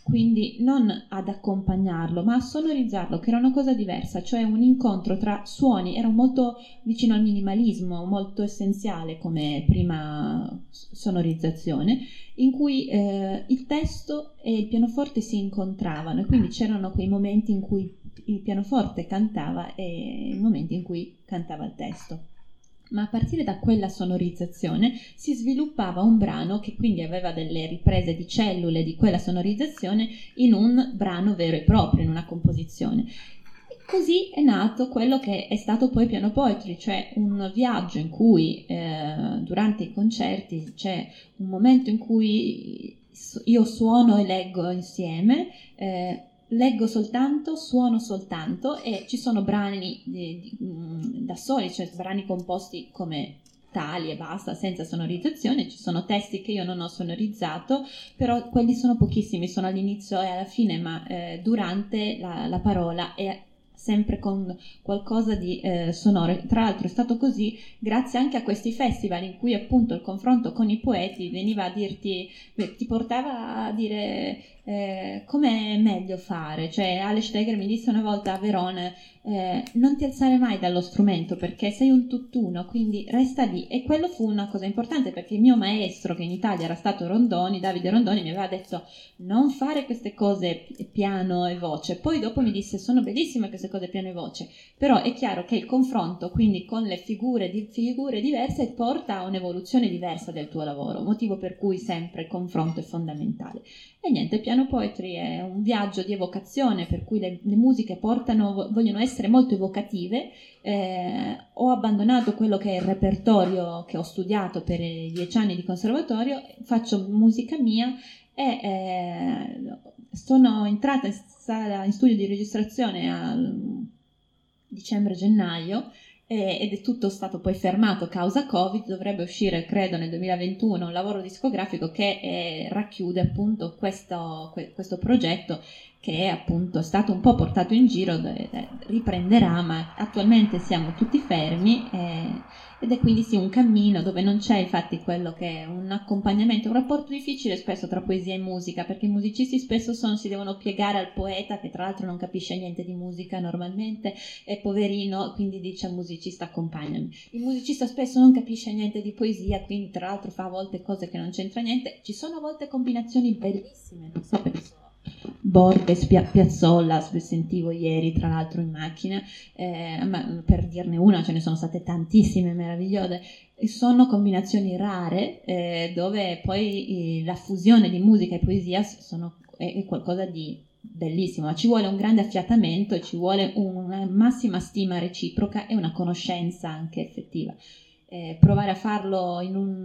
quindi non ad accompagnarlo, ma a sonorizzarlo, che era una cosa diversa, cioè un incontro tra suoni, era molto vicino al minimalismo, molto essenziale come prima sonorizzazione, in cui il testo e il pianoforte si incontravano, e quindi c'erano quei momenti in cui il pianoforte cantava e i momenti in cui cantava il testo. Ma a partire da quella sonorizzazione si sviluppava un brano che quindi aveva delle riprese di cellule di quella sonorizzazione in un brano vero e proprio, in una composizione. E così è nato quello che è stato poi Piano Poetry, cioè un viaggio in cui durante i concerti c'è un momento in cui io suono e leggo insieme, leggo soltanto, suono soltanto, e ci sono brani da soli, cioè brani composti come tali e basta, senza sonorizzazione. Ci sono testi che io non ho sonorizzato, però quelli sono pochissimi, sono all'inizio e alla fine, ma durante la parola è sempre con qualcosa di sonoro. Tra l'altro è stato così grazie anche a questi festival in cui appunto il confronto con i poeti veniva a dirti, ti portava a dire come è meglio fare. Cioè Alex Steger mi disse una volta a Verona, non ti alzare mai dallo strumento perché sei un tutt'uno, quindi resta lì. E quello fu una cosa importante, perché il mio maestro, che in Italia era stato Rondoni, Davide Rondoni, mi aveva detto non fare queste cose piano e voce. Poi dopo mi disse sono bellissime queste cose piano e voce, però è chiaro che il confronto quindi con le figure diverse porta a un'evoluzione diversa del tuo lavoro, motivo per cui sempre il confronto è fondamentale. E niente, Piano Poetry è un viaggio di evocazione, per cui le musiche vogliono essere molto evocative. Ho abbandonato quello che è il repertorio che ho studiato per 10 anni di conservatorio, faccio musica mia e sono entrata in studio di registrazione a dicembre-gennaio, ed è tutto stato poi fermato causa Covid. Dovrebbe uscire credo nel 2021 un lavoro discografico che racchiude appunto questo progetto, che è appunto stato un po' portato in giro, riprenderà, ma attualmente siamo tutti fermi, ed è quindi sì un cammino dove non c'è infatti quello che è un accompagnamento, un rapporto difficile spesso tra poesia e musica, perché i musicisti spesso si devono piegare al poeta, che tra l'altro non capisce niente di musica normalmente, è poverino, quindi dice al musicista accompagnami. Il musicista spesso non capisce niente di poesia, quindi tra l'altro fa a volte cose che non c'entra niente. Ci sono a volte combinazioni bellissime, non so perché Borges, Piazzolla, sentivo ieri tra l'altro in macchina, ma per dirne una ce ne sono state tantissime meravigliose. Sono combinazioni rare, dove poi la fusione di musica e poesia è qualcosa di bellissimo, ma ci vuole un grande affiatamento, ci vuole una massima stima reciproca e una conoscenza anche effettiva. Provare a farlo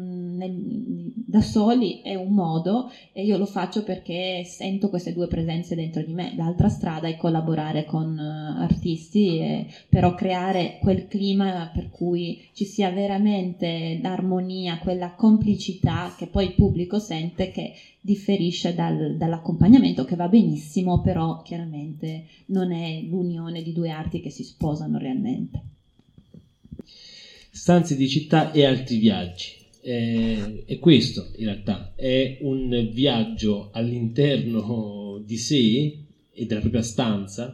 da soli è un modo, e io lo faccio perché sento queste due presenze dentro di me. L'altra strada è collaborare con artisti, però creare quel clima per cui ci sia veramente l'armonia, quella complicità che poi il pubblico sente, che differisce dall'accompagnamento, che va benissimo, però chiaramente non è l'unione di due arti che si sposano realmente. Stanze di città e altri viaggi. E questo in realtà è un viaggio all'interno di sé e della propria stanza,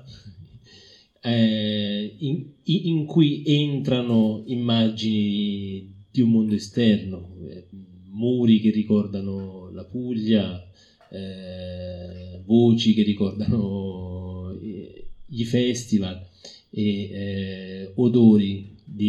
in cui entrano immagini di un mondo esterno, muri che ricordano la Puglia, voci che ricordano i festival, e odori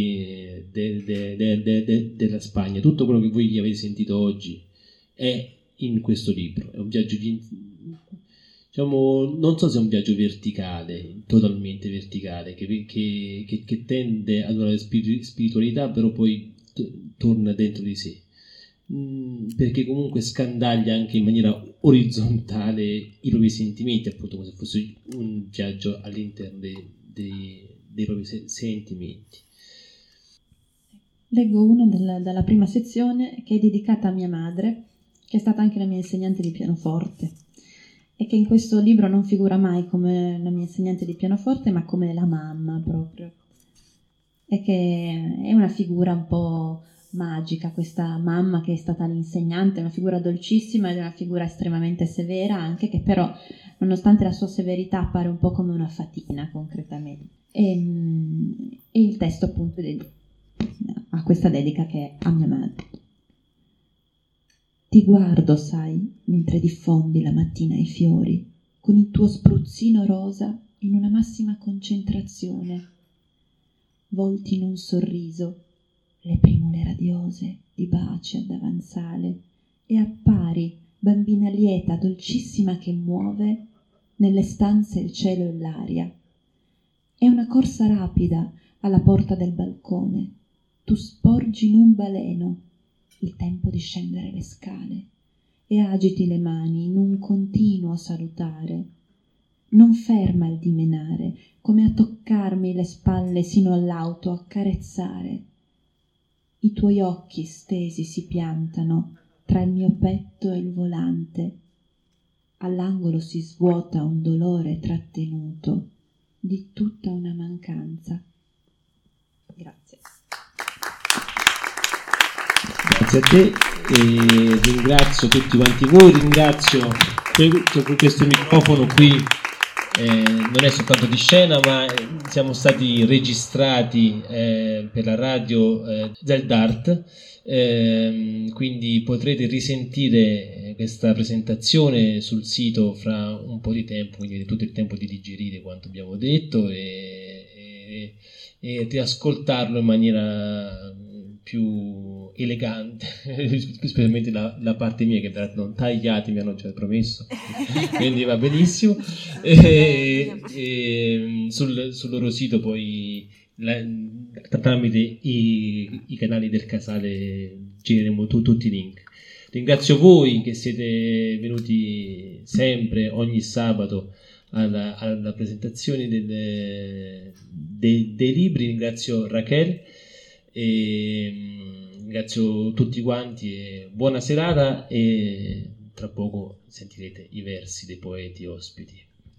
della Spagna. Tutto quello che voi avete sentito oggi è in questo libro. È un viaggio diciamo, non so se è un viaggio verticale, totalmente verticale, che tende ad una spiritualità, però poi torna dentro di sé, perché comunque scandaglia anche in maniera orizzontale i propri sentimenti, appunto come se fosse un viaggio all'interno dei propri sentimenti. Leggo una dalla prima sezione, che è dedicata a mia madre, che è stata anche la mia insegnante di pianoforte, e che in questo libro non figura mai come la mia insegnante di pianoforte, ma come la mamma proprio, e che è una figura un po' magica, questa mamma che è stata l'insegnante, una figura dolcissima ed una figura estremamente severa, anche che però nonostante la sua severità appare un po' come una fatina concretamente. E il testo appunto ha questa dedica che è a mia madre. Ti guardo, sai, mentre diffondi la mattina i fiori, con il tuo spruzzino rosa in una massima concentrazione. Volti in un sorriso le primule radiose di baci ad avanzale e appari, bambina lieta, dolcissima che muove nelle stanze il cielo e l'aria. È una corsa rapida alla porta del balcone. Tu sporgi in un baleno il tempo di scendere le scale e agiti le mani in un continuo salutare. Non ferma il dimenare, come a toccarmi le spalle sino all'auto, a carezzare. I tuoi occhi stesi si piantano tra il mio petto e il volante. All'angolo si svuota un dolore trattenuto di tutta una mancanza. Grazie. Grazie a te e ringrazio tutti quanti voi, ringrazio questo microfono qui. Non è soltanto di scena, ma siamo stati registrati per la radio del DART, quindi potrete risentire questa presentazione sul sito fra un po' di tempo, quindi avete tutto il tempo di digerire quanto abbiamo detto e riascoltarlo in maniera più elegante, specialmente la parte mia che non tagliati, mi hanno già promesso, quindi va benissimo. Sul loro sito poi tramite i canali del Casale gireremo tutti i link. Ringrazio voi che siete venuti sempre ogni sabato alla presentazione dei libri. Ringrazio Raquel e ringrazio tutti quanti e buona serata, e tra poco sentirete i versi dei poeti ospiti.